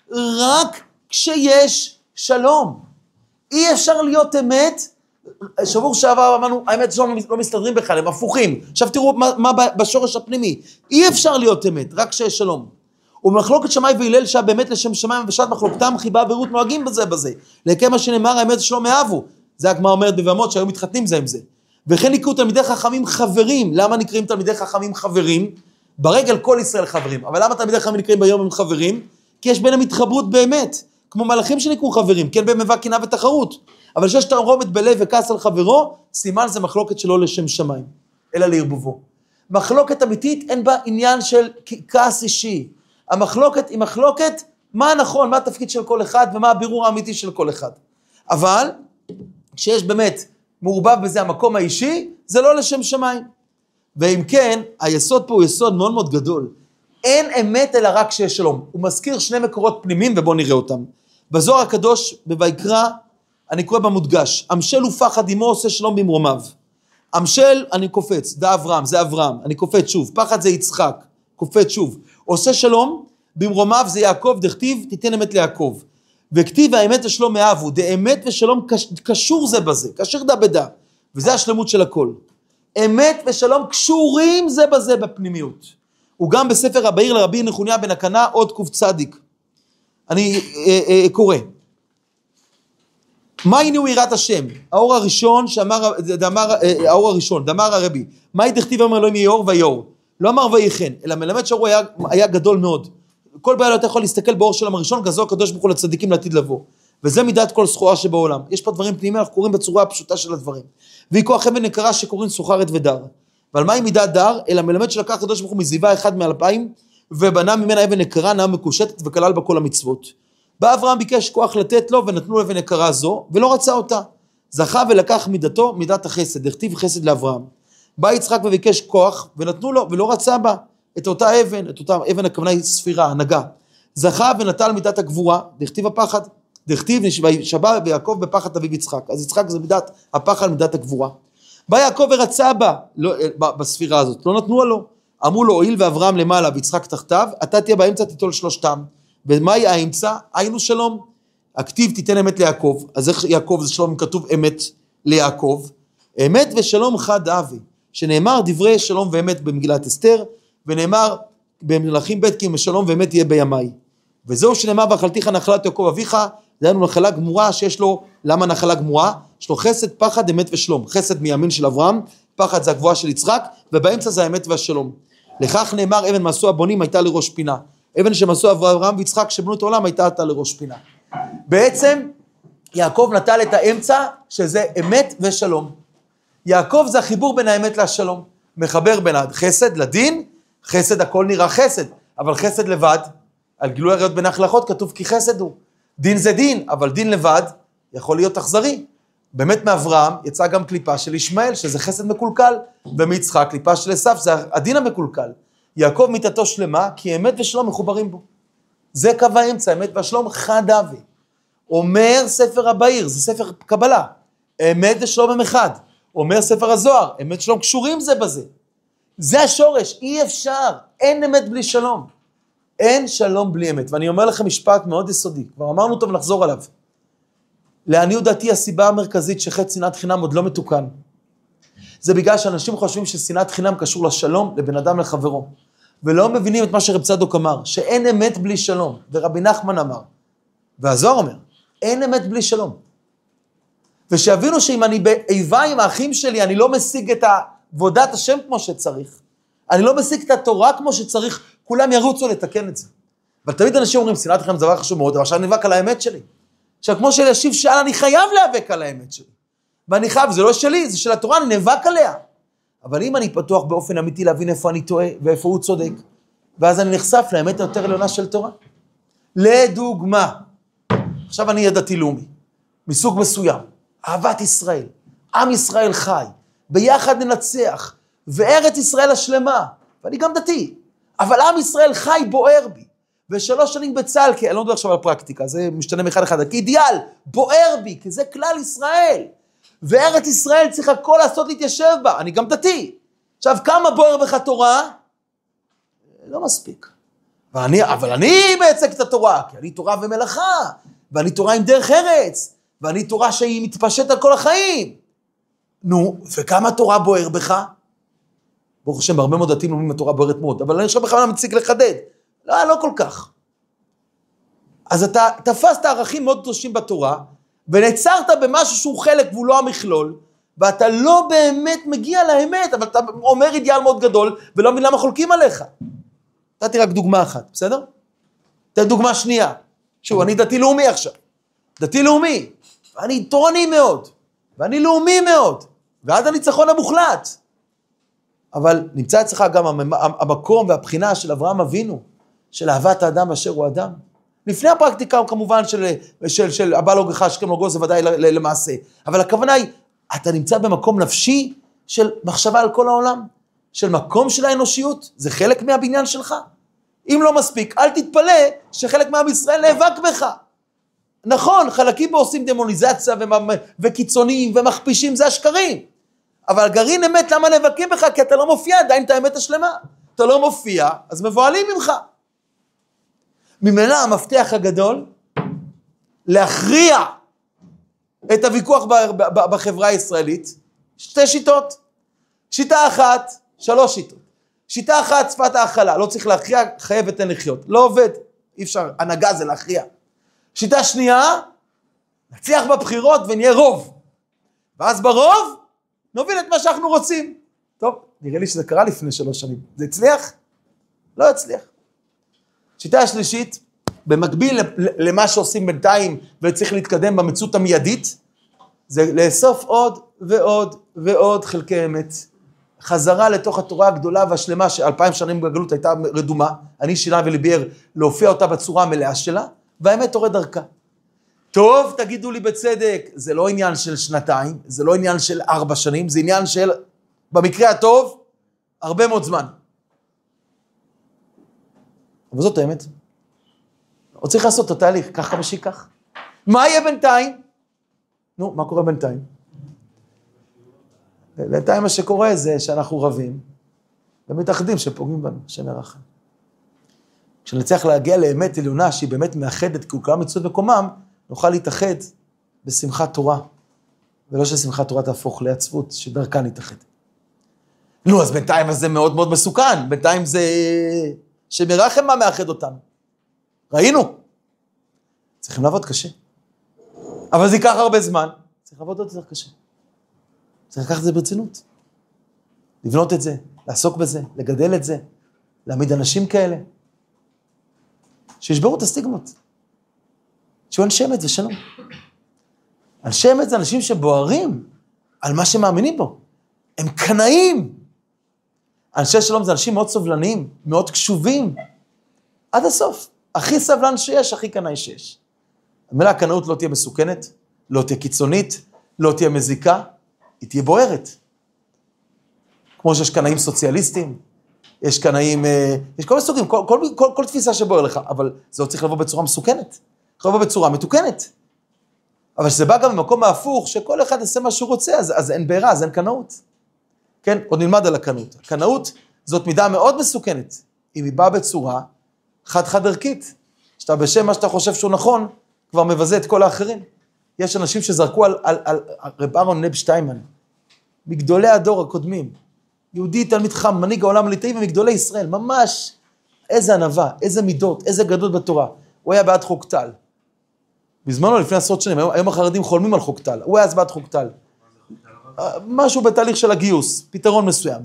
רק כשיש שלום. אי אפשר להיות אמת, שבוע שעבר אמרנו, האמת ושלום לא מסתדרים בכלל, הם הפוכים. עכשיו תראו מה, מה בשורש הפנימי, אי אפשר להיות אמת רק כשיש שלום. ובמחלוקת שמאי והלל שהיה באמת לשם שמיים ושעת מחלוקתם חיבה ורות נוהגים בזה בזה. לכמה שנאמר האמת ושלום מאהבו. זה הגמרא אומרת בבמות שהיום מתחתנים זה עם זה. וכן נקראו תלמידי חכמים חברים. למה נקראים תלמידי חכמים חברים? ברגל כל ישראל חברים. אבל למה תלמידי חכמים נקראים ביום הם חברים? כי יש ביניהם התחברות באמת. כמו מלאכים שנקראו חברים, כן במבוא קנאה ותחרות. אבל שיש תרעומת בלב וכעס על חברו, סימן זה מחלוקת שלא לשם שמיים, אלא לערבובו. מחלוקת אמיתית אין בה עניין של כעס אישי. המחלוקת היא מחלוקת מה נכון, מה התפקיד של כל אחד ומה הבירור האמיתי של כל אחד. אבל כשיש באמת מעורבב בזה המקום האישי, זה לא לשם שמיים. ואם כן, היסוד פה הוא יסוד מאוד מאוד גדול. אין אמת אלא רק שיש שלום. הוא מזכיר שני מקורות פנימיים ובואו נראה אותם. בזוהר הקדוש, בויקרא, אני קורא במודגש, המשל ופחד עמו עושה שלום במרומיו. המשל, אני קופץ, זה אברהם, זה אברהם, אני קופץ שוב, פחד זה יצחק, קופץ שוב. עושה שלום, במרומיו זה יעקב, דכתיב, תיתן אמת ליעקב. וכתיב האמת ושלום מאהבו, דאמת ושלום קשור זה בזה, קשר דה בדה, וזה השלמות של הכל. אמת ושלום קשורים זה בזה בפנימיות. הוא גם בספר הבאיר לרבי נחוניה בן הקנה, עוד קוף צדיק. אני אה, אה, קורא. מה הנה יראת השם? האור הראשון שאמר, דאמר, האור הראשון, דאמר הרבי, מה דכתיב אמר אלוהים יאור ויאור? לא אמר ויחן, אלא מלמד שהאור היה, היה גדול מאוד. כל בעיה לא אתה יכול להסתכל באור של הראשון, גזור הקדוש ברוך הוא לצדיקים לעתיד לבוא. וזה מידת כל סחורה שבעולם. יש פה דברים פנימיים, אנחנו קוראים בצורה הפשוטה של הדברים. והיא כוח אבן נקרה שקוראים סוחרת ודר. ועל מה היא מידת דר? אלא מלמד שלקח הקדוש ברוך הוא מזיווה אחד מאלפיים, ובנה ממנה אבן נקרה, נעה מקושטת וכלל בה כל המצוות. בא אברהם ביקש כוח לתת לו, ונתנו לו אבן נקרה זו, ולא רצה אותה. זכה ולקח מידתו, מידת החסד, הכתיב חסד לאברהם. בא יצחק וביקש כוח, ונתנו לו, ולא רצה בה, את אותה אבן, את אותה אבן הכוונה היא ספירה, הנהגה. זכה ונטל מידת הגבורה, דכתיב הפחד, דכתיב שבה ויעקב בפחד אביו יצחק. אז יצחק זה מידת הפחד, מידת הגבורה. בא יעקב ורצה בה, לא, בספירה הזאת, לא נתנו לו. אמרו לו, הואיל ואברהם למעלה ויצחק תחתיו, אתה תהיה באמצע תיטול שלושתם. ומהי האמצע? היינו שלום. הכתיב תיתן אמת ליעקב. אז איך יעקב זה שלום, כתוב אמת ליעקב. אמת ושלום חד אבי. שנאמר דברי שלום ואמת במגילת אסתר, ונאמר במלכים ב' כי משלום ואמת יהיה בימי. וזהו שנאמר ואכלתיך נחלת יעקב אביך, דהיינו נחלה גמורה שיש לו, למה נחלה גמורה? יש לו חסד, פחד, אמת ושלום. חסד מימין של אברהם, פחד זה הגבוהה של יצחק, ובאמצע זה האמת והשלום. לכך נאמר אבן מעשו הבונים הייתה לראש פינה. אבן שמעשו אברהם ויצחק שבנו את העולם הייתה עתה לראש פינה. בעצם יעקב נטל את האמצע שזה אמת ושלום. יעקב זה החיבור בין האמת לשלום. מחבר בין החסד לדין, חסד הכל נראה חסד, אבל חסד לבד, על גילוי עריות בין ההלכות כתוב כי חסד הוא. דין זה דין, אבל דין לבד יכול להיות אכזרי. באמת מאברהם יצא גם קליפה של ישמעאל, שזה חסד מקולקל, ומיצחק קליפה של עשיו, זה הדין המקולקל. יעקב מיתתו שלמה, כי אמת ושלום מחוברים בו. זה קו האמצע, אמת והשלום חד אבי. אומר ספר הבאיר, זה ספר קבלה, אמת ושלום הם אחד. אומר ספר הזוהר, אמת ושלום קשורים זה בזה. זה השורש, אי אפשר, אין אמת בלי שלום. אין שלום בלי אמת, ואני אומר לכם משפט מאוד יסודי, כבר אמרנו אותו ונחזור עליו. לעניות דעתי הסיבה המרכזית שחטא שנאת חינם עוד לא מתוקן. זה בגלל שאנשים חושבים ששנאת חינם קשור לשלום, לבן אדם לחברו. ולא מבינים את מה שרב צדוק אמר, שאין אמת בלי שלום. ורבי נחמן אמר, והזוהר אומר, אין אמת בלי שלום. ושהבינו שאם אני באיבה עם האחים שלי, אני לא משיג את עבודת השם כמו שצריך. אני לא משיג את התורה כמו שצריך, כולם ירוצו לתקן את זה. אבל תמיד אנשים אומרים, שנאת חינם זה דבר חשוב מאוד, אבל עכשיו אני נאבק על האמת שלי. עכשיו, כמו שאלישיב שאל, אני חייב להיאבק על האמת שלי. ואני חייב, זה לא שלי, זה של התורה, אני נאבק עליה. אבל אם אני פתוח באופן אמיתי להבין איפה אני טועה, ואיפה הוא צודק, ואז אני נחשף לאמת היותר עליונה של תורה. לדוגמה, עכשיו אני דתי לאומי, מסוג מסוים, אהבת ישראל, עם ישראל חי, ביחד ננצח, וארץ ישראל השלמה, ואני גם דתי, אבל עם ישראל חי בוער בי, ושלוש שנים בצהל, כי אני לא מדבר עכשיו על פרקטיקה, זה משתנה מאחד אחד, כי אידיאל, בוער בי, כי זה כלל ישראל, וארץ ישראל צריך הכל לעשות להתיישב בה, אני גם דתי. עכשיו, כמה בוער בך תורה? לא מספיק. ואני, אבל אני מייצג את התורה, כי אני תורה ומלאכה, ואני תורה עם דרך ארץ, ואני תורה שהיא מתפשט על כל החיים. נו, וכמה תורה בוער בך? ברוך השם, בהרבה מאוד דתיים לומדים התורה בוערת מאוד, אבל אני עכשיו בכלל מציג לחדד. לא, לא כל כך. אז אתה תפסת ערכים מאוד קדושים בתורה, ונצרת במשהו שהוא חלק והוא לא המכלול, ואתה לא באמת מגיע לאמת, אבל אתה אומר אידיאל מאוד גדול, ולא מבין למה חולקים עליך. נתתי רק דוגמה אחת, בסדר? תן דוגמה שנייה. שוב, אני דתי לאומי עכשיו. דתי לאומי. ואני תורני מאוד. ואני לאומי מאוד. ועד הניצחון המוחלט. אבל נמצא אצלך גם המקום והבחינה של אברהם אבינו, של אהבת האדם אשר הוא אדם. לפני הפרקטיקה כמובן של, של, של הבא לא גחש כמו גוז, זה ודאי למעשה. אבל הכוונה היא, אתה נמצא במקום נפשי של מחשבה על כל העולם, של מקום של האנושיות, זה חלק מהבניין שלך. אם לא מספיק, אל תתפלא שחלק מעם ישראל נאבק בך. נכון, חלקים בו עושים דמוניזציה וקיצוניים ומכפישים, זה השקרים. אבל גרעין אמת, למה נאבקים בך? כי אתה לא מופיע עדיין את האמת השלמה. אתה לא מופיע, אז מבועלים ממך. ממילא המפתח הגדול, להכריע את הוויכוח בחברה הישראלית, שתי שיטות. שיטה אחת, שלוש שיטות. שיטה אחת, שפת האכלה, לא צריך להכריע, חייב ותן לחיות. לא עובד, אי אפשר, הנהגה זה להכריע. שיטה שנייה, נצליח בבחירות ונהיה רוב. ואז ברוב, נוביל את מה שאנחנו רוצים. טוב, נראה לי שזה קרה לפני שלוש שנים. זה הצליח? לא הצליח. שיטה השלישית, במקביל למה שעושים בינתיים וצריך להתקדם במציאות המיידית, זה לאסוף עוד ועוד ועוד חלקי אמת. חזרה לתוך התורה הגדולה והשלמה שאלפיים שנים בגלות הייתה רדומה, אני שינה וליביאר להופיע אותה בצורה המלאה שלה, והאמת תורד דרכה. טוב, תגידו לי בצדק, זה לא עניין של שנתיים, זה לא עניין של ארבע שנים, זה עניין של, במקרה הטוב, הרבה מאוד זמן. אבל זאת האמת. עוד צריך לעשות את התהליך, ככה ושיכך. מה יהיה בינתיים? נו, מה קורה בינתיים? בינתיים מה שקורה זה שאנחנו רבים, ומתאחדים שפוגעים בנו, השם ירחם. כשנצליח להגיע לאמת עליונה שהיא באמת מאחדת, כי כולם מצוות מקומם, נוכל להתאחד בשמחת תורה, ולא ששמחת תורה תהפוך לעצבות, שדרכה נתאחד. נו, אז בינתיים זה מאוד מאוד מסוכן, בינתיים זה שמרחם מה מאחד אותנו. ראינו. צריכים לעבוד קשה. אבל זה ייקח הרבה זמן, צריך לעבוד עוד יותר קשה. צריך לקחת את זה ברצינות. לבנות את זה, לעסוק בזה, לגדל את זה, להעמיד אנשים כאלה, שישברו את הסטיגמות. שיהיו אנשי אמת ושלום. אנשי אמת זה אנשים שבוערים על מה שמאמינים בו. הם קנאים. אנשי שלום זה אנשים מאוד סובלניים, מאוד קשובים. עד הסוף. הכי סבלן שיש, הכי קנאי שיש. המילה הקנאות לא תהיה מסוכנת, לא תהיה קיצונית, לא תהיה מזיקה, היא תהיה בוערת. כמו שיש קנאים סוציאליסטים, יש קנאים, יש כל מסוגים, כל, כל, כל, כל תפיסה שבוער לך, אבל זה לא צריך לבוא בצורה מסוכנת. צריך לבוא בצורה מתוקנת. אבל שזה בא גם במקום ההפוך, שכל אחד עושה מה שהוא רוצה, אז, אז אין בעירה, אז אין קנאות. כן, עוד נלמד על הקנאות. הקנאות זאת מידה מאוד מסוכנת. אם היא באה בצורה חד-חד ערכית, שאתה בשם מה שאתה חושב שהוא נכון, כבר מבזה את כל האחרים. יש אנשים שזרקו על, על, על, על רב אהרון לייב שטיינמן, מגדולי הדור הקודמים, יהודי תלמיד חם, מנהיג העולם הליטאי ומגדולי ישראל, ממש איזה ענווה, איזה מידות, איזה גדות בתורה. הוא היה בעד חוק טל. בזמנו, לפני עשרות שנים, היום, היום החרדים חולמים על חוק טל, הוא היה אז בעד חוק טל. משהו בתהליך של הגיוס, פתרון מסוים.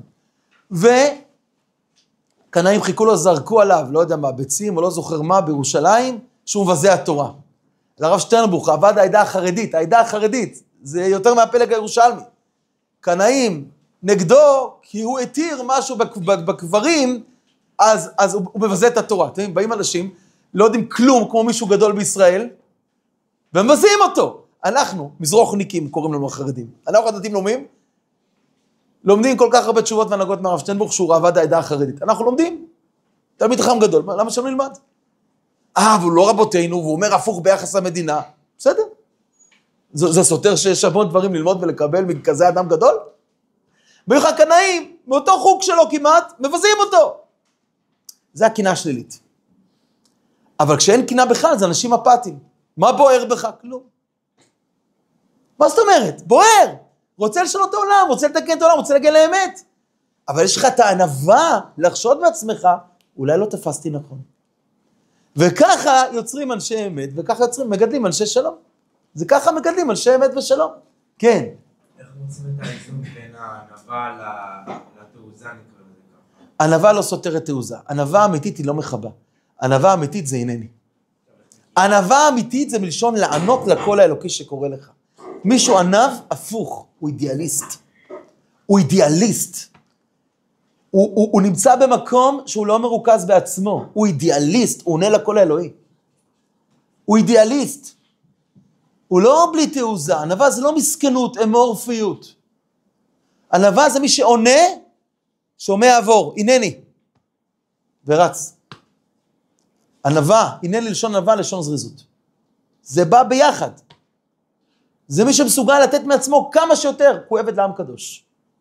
וקנאים חיכו לו, זרקו עליו, לא יודע מה, ביצים או לא זוכר מה, בירושלים, שהוא מבזה התורה. לרב שטרנבוך, עבד העדה החרדית, העדה החרדית, זה יותר מהפלג הירושלמי. קנאים נגדו, כי הוא התיר משהו בקברים, אז, אז הוא, הוא מבזה את התורה. אתם באים אנשים, לא יודעים כלום כמו מישהו גדול בישראל, ומבזים אותו. אנחנו, מזרוחניקים, קוראים לנו החרדים. אנחנו הדתיים לומדים, לומדים כל כך הרבה תשובות והנהגות מהרב שטרנבוך, שהוא עבד העדה החרדית. אנחנו לומדים, תלמיד חכם גדול, למה שלא נלמד? אה, והוא לא רבותינו, והוא אומר הפוך ביחס למדינה. בסדר. זה, זה סותר שיש המון דברים ללמוד ולקבל מכזה אדם גדול? ביחד קנאים, מאותו חוק שלו כמעט, מבזים אותו. זה הקנאה השלילית. אבל כשאין קנאה בכלל, זה אנשים אפתיים. מה בוער בך? כלום. מה זאת אומרת? בוער. רוצה לשנות את העולם, רוצה לתקן את העולם, רוצה להגיע לאמת. אבל יש לך את הענווה לחשוד בעצמך, אולי לא תפסתי נכון. וככה יוצרים אנשי אמת, וככה יוצרים, מגדלים אנשי שלום. זה ככה מגדלים אנשי אמת ושלום. כן. איך מוצאים את האיזון בין הענווה לתעוזה, נקרא לזה ככה? ענווה לא סותרת תעוזה. ענווה אמיתית היא לא מחבה. ענווה אמיתית זה אינני. ענווה אמיתית זה מלשון לענות לכל האלוקי שקורא לך. מישהו ענב הפוך, הוא אידיאליסט. הוא אידיאליסט. הוא, הוא, הוא נמצא במקום שהוא לא מרוכז בעצמו. הוא אידיאליסט, הוא עונה לכל האלוהי. הוא אידיאליסט. הוא לא בלי תעוזה. ענווה זה לא מסכנות, אמורפיות. ענווה זה מי שעונה, שומע עבור, הנני. ורץ. ענווה, הנני לשון ענווה, לשון זריזות. זה בא ביחד. זה מי שמסוגל לתת מעצמו כמה שיותר, הוא עבד לעם קדוש.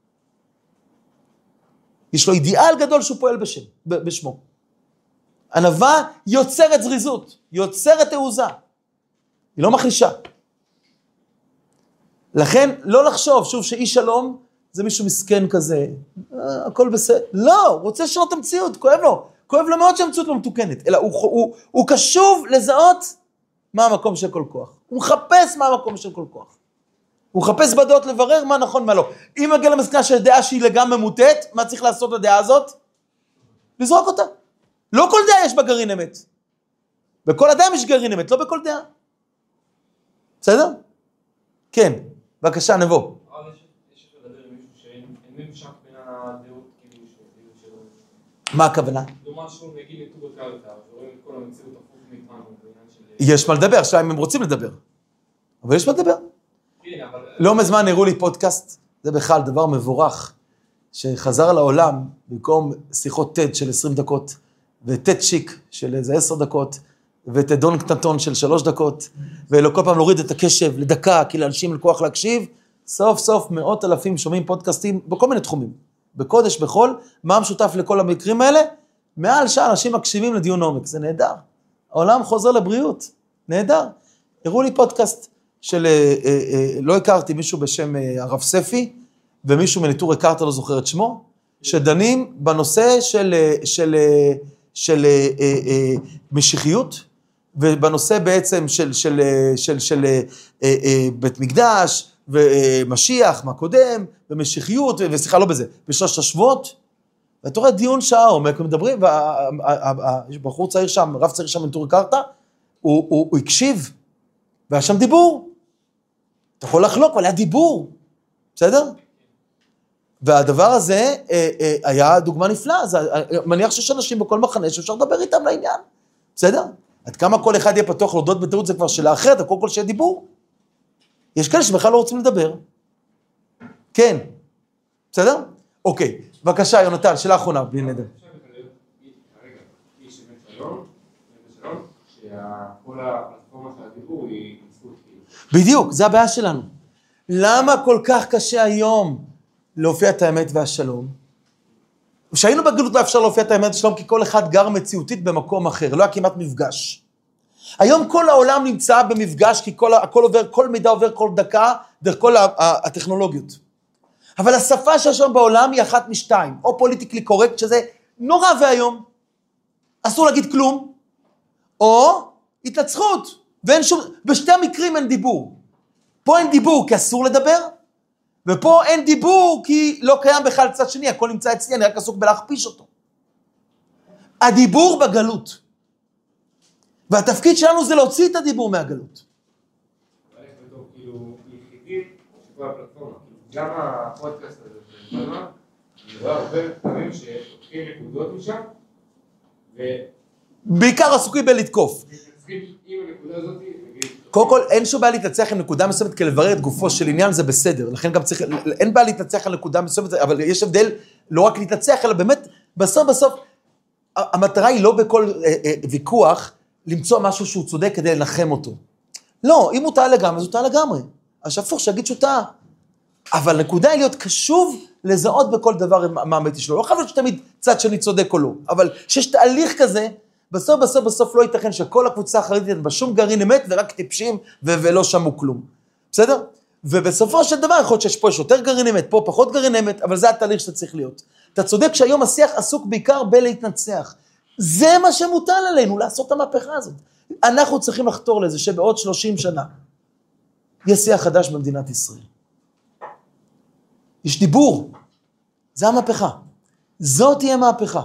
יש לו אידיאל גדול שהוא פועל בשם, בשמו. ענווה יוצרת זריזות, יוצרת תעוזה. היא לא מחלישה. לכן לא לחשוב, שוב, שאיש שלום זה מישהו מסכן כזה, אה, הכל בסדר. לא, הוא רוצה לשנות את המציאות, כואב לו. כואב לו מאוד שהמציאות לא מתוקנת, אלא הוא, הוא, הוא, הוא קשוב לזהות מה המקום של כל כוח. הוא מחפש מה המקום של כל כוח. הוא מחפש בדעות לברר מה נכון מה לא. אם מגיע למסקנה של דעה שהיא לגמרי ממוטט, מה צריך לעשות לדעה הזאת? לזרוק אותה. לא כל דעה יש בה גרעין אמת. בכל אדם יש גרעין אמת, לא בכל דעה. בסדר? כן, בבקשה נבוא. אבל יש לדבר עם מישהו שאין ממשק בין הדעות כאילו שלו. מה הכוונה? דומה שהוא נגיד לטובות קרתא, ורואים את כל המציאות הפוך מאיתנו בעניין של... יש מה לדבר, עכשיו הם רוצים לדבר. אבל יש מה לדבר. כן, אבל... לא מזמן הראו לי פודקאסט, זה בכלל דבר מבורך, שחזר לעולם במקום שיחות טד של עשרים דקות, וטד שיק של איזה עשר דקות, וטדון קטנטון של שלוש דקות, ולא כל פעם להוריד את הקשב לדקה, כי לאנשים לכוח להקשיב, סוף סוף מאות אלפים שומעים פודקאסטים בכל מיני תחומים, בקודש, בחול, מה משותף לכל המקרים האלה? מעל שעה אנשים מקשיבים לדיון עומק, זה נהדר. העולם חוזר לבריאות, נהדר. הראו לי פודקאסט של, אה, אה, אה, לא הכרתי מישהו בשם אה, הרב ספי, ומישהו מניטור הכרת לא זוכר את שמו, שדנים בנושא של, אה, של, אה, של אה, אה, אה, משיחיות, ובנושא בעצם של, של, של, של, של אה, אה, בית מקדש, ומשיח, מה קודם, ומשיחיות, וסליחה לא בזה, בשלושת השבועות, ואתה רואה דיון שעה עומק, ומדברים, ויש בחור צעיר שם, רב צעיר שם מניטור הכרת, הוא, הוא, הוא הקשיב, והיה שם דיבור. אתה יכול לחלוק, אבל היה דיבור. בסדר? והדבר הזה אה, אה, היה דוגמה נפלאה. אז מניח שיש אנשים בכל מחנה שאפשר לדבר איתם לעניין. בסדר? עד כמה כל אחד יהיה פתוח להודות בטעות זה כבר שאלה אחרת, הכל כל שיהיה דיבור. יש כאלה שבכלל לא רוצים לדבר. כן. בסדר? אוקיי. בבקשה, יונתן, שאלה אחרונה, בלי נדר. רגע, איש אמת שלום, שלום, שכל הפלטפורמה של הדיבור היא זכות כאילו. בדיוק, זה הבעיה שלנו. למה כל כך קשה היום להופיע את האמת והשלום? כשהיינו בגלות לא אפשר להופיע את האמת והשלום, כי כל אחד גר מציאותית במקום אחר, לא היה כמעט מפגש. היום כל העולם נמצא במפגש, כי כל, הכל עובר, כל מידע עובר כל דקה, דרך כל הטכנולוגיות. אבל השפה שיש שם בעולם היא אחת משתיים, או פוליטיקלי קורקט, שזה נורא והיום, אסור להגיד כלום, או התנצחות, ואין שום, בשתי המקרים אין דיבור. פה אין דיבור כי אסור לדבר, ופה אין דיבור כי לא קיים בכלל צד שני, הכל נמצא אצלי, אני רק עסוק בלהכפיש אותו. הדיבור בגלות. והתפקיד שלנו זה להוציא את הדיבור מהגלות. אבל איך בתור כאילו יחידים שכל הפלטפורמה, גם הפודקאסט הזה של פלמה, אני רואה הרבה פעמים שתוקחים נקודות משם, ו... בעיקר עסוקים בלתקוף. מתעסקים עם הנקודה הזאת, נגיד... קודם כל, אין שום בעיה להתנצח עם נקודה מסוימת, כי לברר את גופו של עניין זה בסדר, לכן גם צריך, אין בעיה להתנצח על נקודה מסוימת, אבל יש הבדל לא רק להתנצח, אלא באמת, בסוף בסוף, המטרה היא לא בכל אה, אה, ויכוח, למצוא משהו שהוא צודק כדי לנחם אותו. לא, אם הוא טעה לגמרי, אז הוא טעה לגמרי. אז הפוך, שיגיד שהוא טעה. אבל נקודה היא להיות קשוב לזהות בכל דבר מה האמת שלו. לא חייב להיות שתמיד צד שני צודק או לא, אבל שיש תהליך כזה, בסוף בסוף בסוף לא ייתכן שכל הקבוצה החרדית אין בה שום גרעין אמת ורק טיפשים ו- ולא שמו כלום. בסדר? ובסופו של דבר יכול להיות שיש פה יותר גרעין אמת, פה פחות גרעין אמת, אבל זה התהליך שאתה צריך להיות. אתה צודק שהיום השיח עסוק בעיקר בלהתנצח. זה מה שמוטל עלינו, לעשות את המהפכה הזאת. אנחנו צריכים לחתור לזה שבעוד שלושים שנה יש שיח חדש במדינת ישראל. יש דיבור. זה המהפכה. זאת תהיה מהפכה.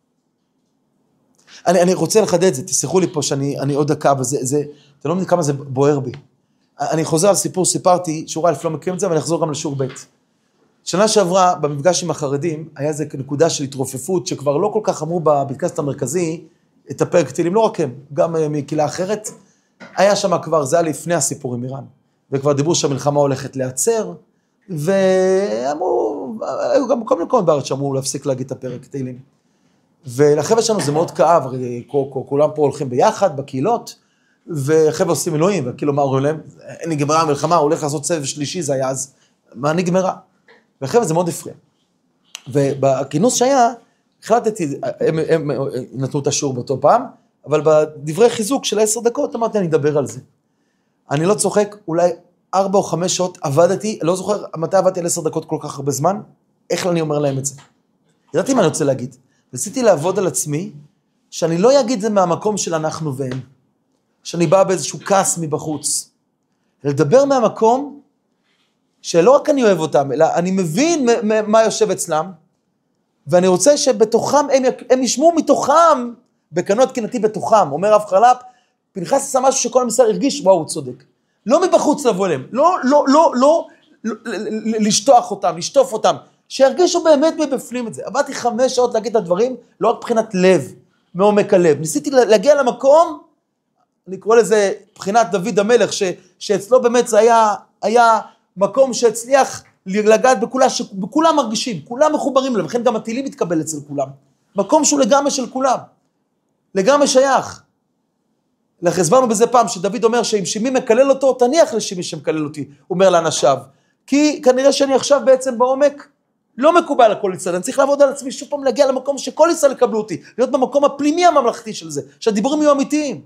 אני, אני רוצה לחדד את זה, תסלחו לי פה שאני אני עוד דקה, וזה, זה, אתם לא מבינים כמה זה בוער בי. אני חוזר על סיפור, סיפרתי, שורה אלף לא מכירים את זה, ואני אחזור גם לשיעור ב'. שנה שעברה, במפגש עם החרדים, היה איזו נקודה של התרופפות, שכבר לא כל כך אמרו בבית המרכזי, את הפרק תהילים, לא רק הם, גם מקהילה אחרת, היה שם כבר, זה היה לפני הסיפור עם איראן, וכבר דיברו שהמלחמה הולכת להיעצר, ואמרו, היו גם כל מיני מקומות בארץ שאמרו להפסיק להגיד את הפרק תהילים. ולחבר'ה שלנו זה מאוד כאב, הרי כולם פה הולכים ביחד, בקהילות, וחבר'ה עושים אלוהים, וכאילו מה אומרים להם, אין נגמרה המלחמה, הוא הולך לעשות סבב שלישי, זה היה אז, מה נגמרה? וחבר'ה זה מאוד הפריע. ובכינוס שהיה, החלטתי, הם, הם, הם נתנו את השיעור באותו פעם, אבל בדברי חיזוק של עשר דקות, אמרתי, אני אדבר על זה. אני לא צוחק, אולי ארבע או חמש שעות עבדתי, לא זוכר מתי עבדתי על עשר דקות כל כך הרבה זמן, איך אני אומר להם את זה? ידעתי מה אני רוצה להגיד. רציתי לעבוד על עצמי, שאני לא אגיד זה מהמקום של אנחנו והם, שאני בא באיזשהו כעס מבחוץ, לדבר מהמקום שלא רק אני אוהב אותם, אלא אני מבין מה יושב אצלם, ואני רוצה שבתוכם, הם, הם ישמעו מתוכם, בקנות קנתי בתוכם, אומר רב חלפ, פנחס עשה משהו שכל עם ישראל הרגיש, וואו, הוא צודק. לא מבחוץ לבוא אליהם, לא, לא, לא, לא, לא, לשטוח אותם, לשטוף אותם, שירגישו באמת מבפנים את זה. עבדתי חמש שעות להגיד את הדברים, לא רק בחינת לב, מעומק הלב. ניסיתי להגיע למקום, אני קורא לזה בחינת דוד המלך, ש, שאצלו באמת זה היה, היה מקום שהצליח לגעת בכולה, שבכולם מרגישים, כולם מחוברים להם, לכן גם התהילים מתקבל אצל כולם. מקום שהוא לגמרי של כולם, לגמרי שייך. לכן הסברנו בזה פעם, שדוד אומר שאם שימי מקלל אותו, תניח לשימי שמקלל אותי, הוא אומר לאנשיו. כי כנראה שאני עכשיו בעצם בעומק, לא מקובל על כל ישראל, אני צריך לעבוד על עצמי, שוב פעם להגיע למקום שכל ישראל יקבלו אותי, להיות במקום הפנימי הממלכתי של זה, שהדיבורים יהיו אמיתיים.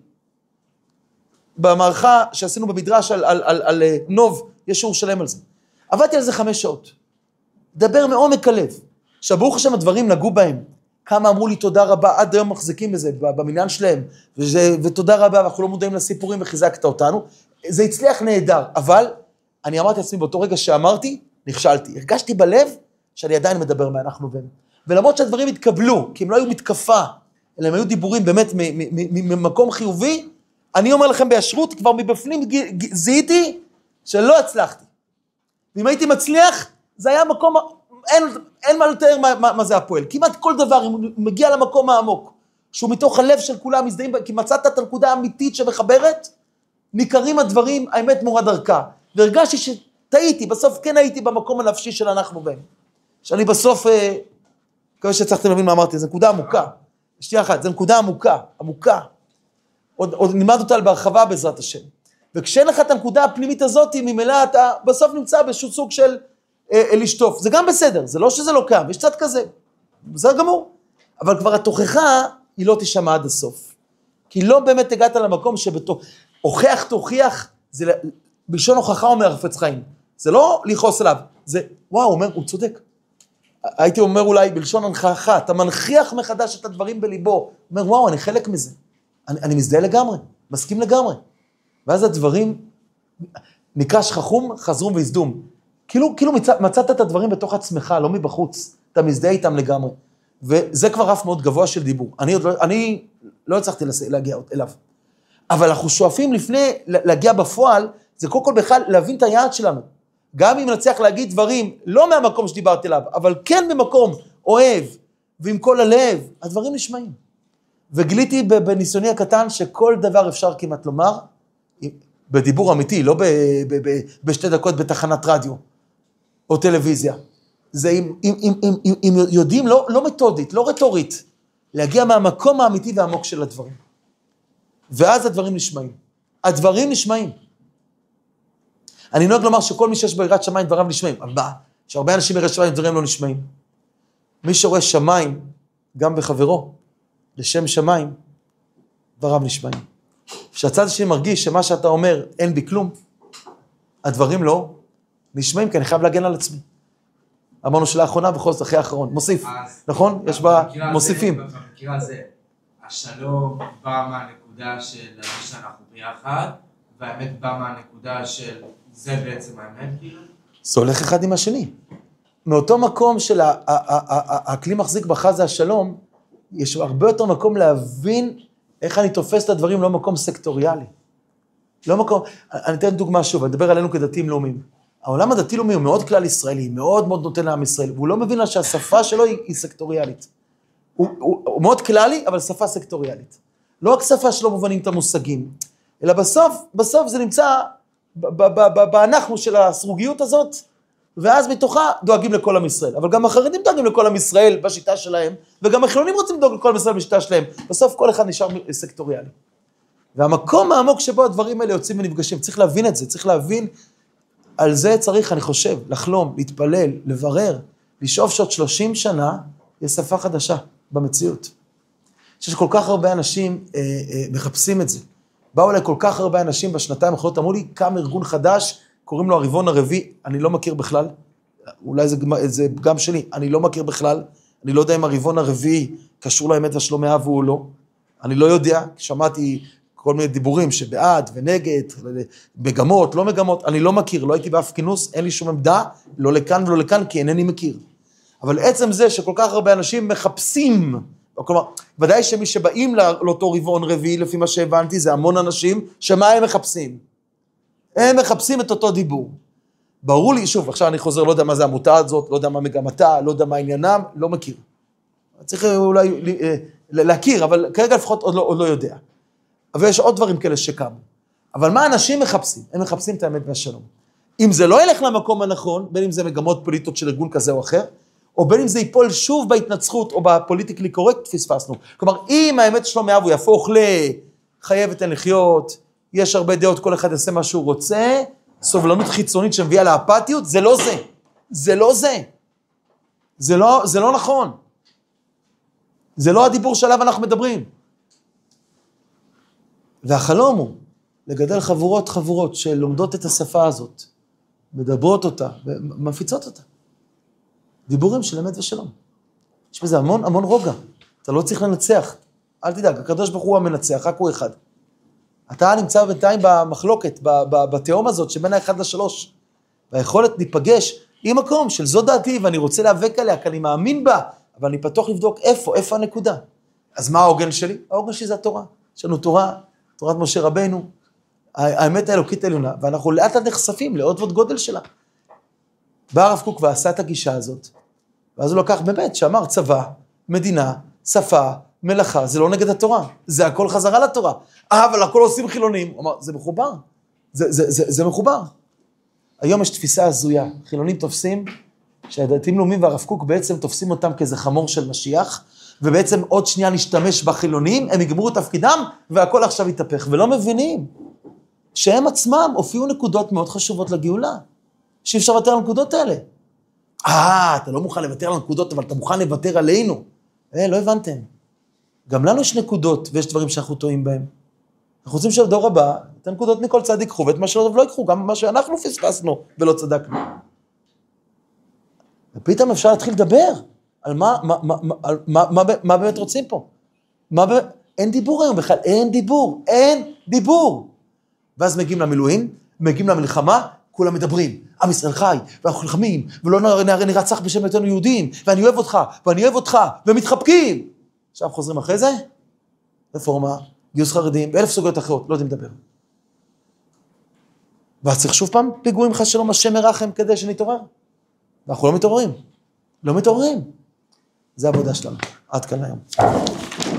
במערכה שעשינו במדרש על, על, על, על נוב, יש שיעור שלם על זה. עבדתי על זה חמש שעות. דבר מעומק הלב. עכשיו, ברוך השם הדברים נגעו בהם. כמה אמרו לי תודה רבה, עד היום מחזיקים בזה, במניין שלהם, וזה, ותודה רבה, ואנחנו לא מודעים לסיפורים, וחיזקת אותנו. זה הצליח נהדר, אבל אני אמרתי לעצמי, באותו רגע שאמרתי, נכשלתי. הרגשתי בלב שאני עדיין מדבר מאנחנו והם. ולמרות שהדברים התקבלו, כי הם לא היו מתקפה, אלא הם היו דיבורים באמת ממקום חיובי, אני אומר לכם בישרות, כבר מבפנים זיהיתי שלא הצלחתי. ואם הייתי מצליח, זה היה מקום, אין, אין מה לתאר מה, מה, מה זה הפועל. כמעט כל דבר, אם הוא מגיע למקום העמוק, שהוא מתוך הלב של כולם מזדהים, כי מצאת את הנקודה האמיתית שמחברת, ניכרים הדברים, האמת מורה דרכה. והרגשתי שטעיתי, בסוף כן הייתי במקום הנפשי של אנחנו בהם. שאני בסוף, אה, כאלה שצריכתם להבין מה אמרתי, זו נקודה עמוקה. שתהיה אחת, זו נקודה עמוקה, עמוקה. עוד, עוד נלמד אותה בהרחבה בעזרת השם. וכשאין לך את הנקודה הפנימית הזאת, ממילא אתה בסוף נמצא באיזשהו סוג של אה, אה, לשטוף. זה גם בסדר, זה לא שזה לא קיים, יש קצת כזה. בסדר גמור. אבל כבר התוכחה היא לא תשמע עד הסוף. כי לא באמת הגעת למקום שבתוך, הוכח תוכיח, זה בלשון הוכחה אומר חפץ חיים. זה לא לכעוס עליו, זה, וואו, אומר, הוא צודק. הייתי אומר אולי בלשון הנחכה, אתה מנחיח מחדש את הדברים בליבו. אומר, וואו, אני חלק מזה. אני, אני מזדהה לגמרי, מסכים לגמרי. ואז הדברים, נקרא שכחום, חזרום והזדום. כאילו, כאילו מצא, מצאת את הדברים בתוך עצמך, לא מבחוץ. אתה מזדהה איתם לגמרי. וזה כבר רף מאוד גבוה של דיבור. אני עוד לא, אני לא הצלחתי להגיע אליו. אבל אנחנו שואפים לפני להגיע בפועל, זה קודם כל בכלל להבין את היעד שלנו. גם אם נצליח להגיד דברים, לא מהמקום שדיברתי עליו, אבל כן במקום אוהב, ועם כל הלב, הדברים נשמעים. וגיליתי בניסיוני הקטן, שכל דבר אפשר כמעט לומר, בדיבור אמיתי, לא ב, ב, ב, בשתי דקות בתחנת רדיו, או טלוויזיה. זה אם, אם, אם, אם, אם, אם יודעים, לא, לא מתודית, לא רטורית, להגיע מהמקום האמיתי והעמוק של הדברים. ואז הדברים נשמעים. הדברים נשמעים. אני נוהג לומר שכל מי שיש ביראת שמיים דבריו נשמעים, אבל מה? שהרבה אנשים ביראת שמיים דברים לא נשמעים. מי שרואה שמיים, גם בחברו, לשם שמיים, דבריו נשמעים. כשהצד השני מרגיש שמה שאתה אומר אין בי כלום, הדברים לא נשמעים, כי אני חייב להגן על עצמי. אמרנו שלאחרונה בכל זאת אחרי האחרון, מוסיף, נכון? יש בה מוסיפים. במקרה הזה, השלום בא מהנקודה של להרגיש שאנחנו ביחד, והאמת בא מהנקודה של זה בעצם האמת, כאילו? זה הולך אחד עם השני. מאותו מקום של הכלי מחזיק בך זה השלום, יש הרבה יותר מקום להבין איך אני תופס את הדברים, לא מקום סקטוריאלי. לא מקום, אני אתן דוגמה שוב, אני אדבר עלינו כדתיים לאומיים. העולם הדתי-לאומי הוא מאוד כלל ישראלי, מאוד מאוד נותן לעם ישראל, והוא לא מבין לה שהשפה שלו היא, היא סקטוריאלית. הוא, הוא, הוא מאוד כללי, אבל שפה סקטוריאלית. לא רק שפה שלא מובנים את המושגים, אלא בסוף, בסוף זה נמצא באנחנו של הסרוגיות הזאת, ואז מתוכה דואגים לכל עם ישראל. אבל גם החרדים דואגים לכל עם ישראל בשיטה שלהם, וגם החילונים רוצים לדאוג לכל עם ישראל בשיטה שלהם. בסוף כל אחד נשאר סקטוריאלי. והמקום העמוק שבו הדברים האלה יוצאים ונפגשים, צריך להבין את זה, צריך להבין, על זה צריך, אני חושב, לחלום, להתפלל, לברר, לשאוף שעוד שלושים שנה, יש שפה חדשה במציאות. שיש כל כך הרבה אנשים אה, אה, מחפשים את זה. באו אליי כל כך הרבה אנשים בשנתיים האחרונות, אמרו לי, קם ארגון חדש, קוראים לו הריבון הרביעי, אני לא מכיר בכלל, אולי זה, זה גם שלי, אני לא מכיר בכלל, אני לא יודע אם הריבון הרביעי קשור לאמת והשלום האב או לא, אני לא יודע, שמעתי כל מיני דיבורים שבעד ונגד, מגמות, לא מגמות, אני לא מכיר, לא הייתי באף כינוס, אין לי שום עמדה, לא לכאן ולא לכאן, כי אינני מכיר. אבל עצם זה שכל כך הרבה אנשים מחפשים, כלומר, ודאי שמי שבאים לאותו רבעון רביעי, לפי מה שהבנתי, זה המון אנשים, שמה הם מחפשים? הם מחפשים את אותו דיבור. ברור לי, שוב, עכשיו אני חוזר, לא יודע מה זה העמותה הזאת, לא יודע מה מגמתה, לא יודע מה עניינם, לא מכיר. צריך אולי להכיר, אבל כרגע לפחות עוד לא, עוד לא יודע. אבל יש עוד דברים כאלה שקמו. אבל מה אנשים מחפשים? הם מחפשים את האמת והשלום. אם זה לא ילך למקום הנכון, בין אם זה מגמות פוליטיות של ארגון כזה או אחר, או בין אם זה ייפול שוב בהתנצחות או בפוליטיקלי קורקט, פספסנו. כלומר, אם האמת שלו מאהב הוא יהפוך לחייבת אין לחיות, יש הרבה דעות, כל אחד יעשה מה שהוא רוצה, סובלנות חיצונית שמביאה לאפתיות, זה לא זה. זה לא זה. זה לא, זה לא נכון. זה לא הדיבור שעליו אנחנו מדברים. והחלום הוא לגדל חבורות חבורות שלומדות את השפה הזאת, מדברות אותה ומפיצות אותה. דיבורים של אמת ושלום. יש בזה המון המון רוגע. אתה לא צריך לנצח. אל תדאג, הקדוש ברוך הוא המנצח, רק הוא אחד. אתה נמצא בינתיים במחלוקת, בתהום הזאת שבין האחד לשלוש. והיכולת להיפגש עם מקום של זו דעתי, ואני רוצה להיאבק עליה, כי אני מאמין בה, אבל אני פתוח לבדוק איפה, איפה הנקודה. אז מה העוגן שלי? העוגן שלי זה התורה. יש לנו תורה, תורת משה רבינו, האמת האלוקית העליונה, ואנחנו לאט לאט נחשפים לעוד ועוד גודל שלה. בא הרב קוק ועשה את הגישה הזאת, ואז הוא לקח באמת, שאמר צבא, מדינה, שפה, מלאכה, זה לא נגד התורה, זה הכל חזרה לתורה. אה, אבל הכל עושים חילונים. הוא אמר, זה מחובר, זה, זה, זה, זה מחובר. היום יש תפיסה הזויה, חילונים תופסים, שהדתיים לאומיים והרב קוק בעצם תופסים אותם כאיזה חמור של משיח, ובעצם עוד שנייה נשתמש בחילונים, הם יגמרו את תפקידם, והכל עכשיו יתהפך, ולא מבינים שהם עצמם הופיעו נקודות מאוד חשובות לגאולה, שאי אפשר לוותר על הנקודות האלה. אה, אתה לא מוכן לוותר על הנקודות, אבל אתה מוכן לוותר עלינו. אה, לא הבנתם. גם לנו יש נקודות, ויש דברים שאנחנו טועים בהם. אנחנו רוצים שהדור הבא, את הנקודות מכל צד ייקחו, ואת מה שלא לא ייקחו, גם מה שאנחנו פספסנו ולא צדקנו. ופתאום אפשר להתחיל לדבר על מה, מה, מה, מה, מה, מה, מה באמת רוצים פה. מה, אין דיבור היום בכלל, אין דיבור, אין דיבור. ואז מגיעים למילואים, מגיעים למלחמה, כולם מדברים, עם ישראל חי, ואנחנו נלחמים, ולא נרצח בשם היותנו יהודים, ואני אוהב אותך, ואני אוהב אותך, ומתחבקים. עכשיו חוזרים אחרי זה, רפורמה, גיוס חרדים, ואלף סוגיות אחרות, לא יודעים לדבר. ואז צריך שוב פעם פיגועים חס שלום, השם מרחם כדי שנתעורר. ואנחנו לא מתעוררים, לא מתעוררים. זה העבודה שלנו, עד כאן היום.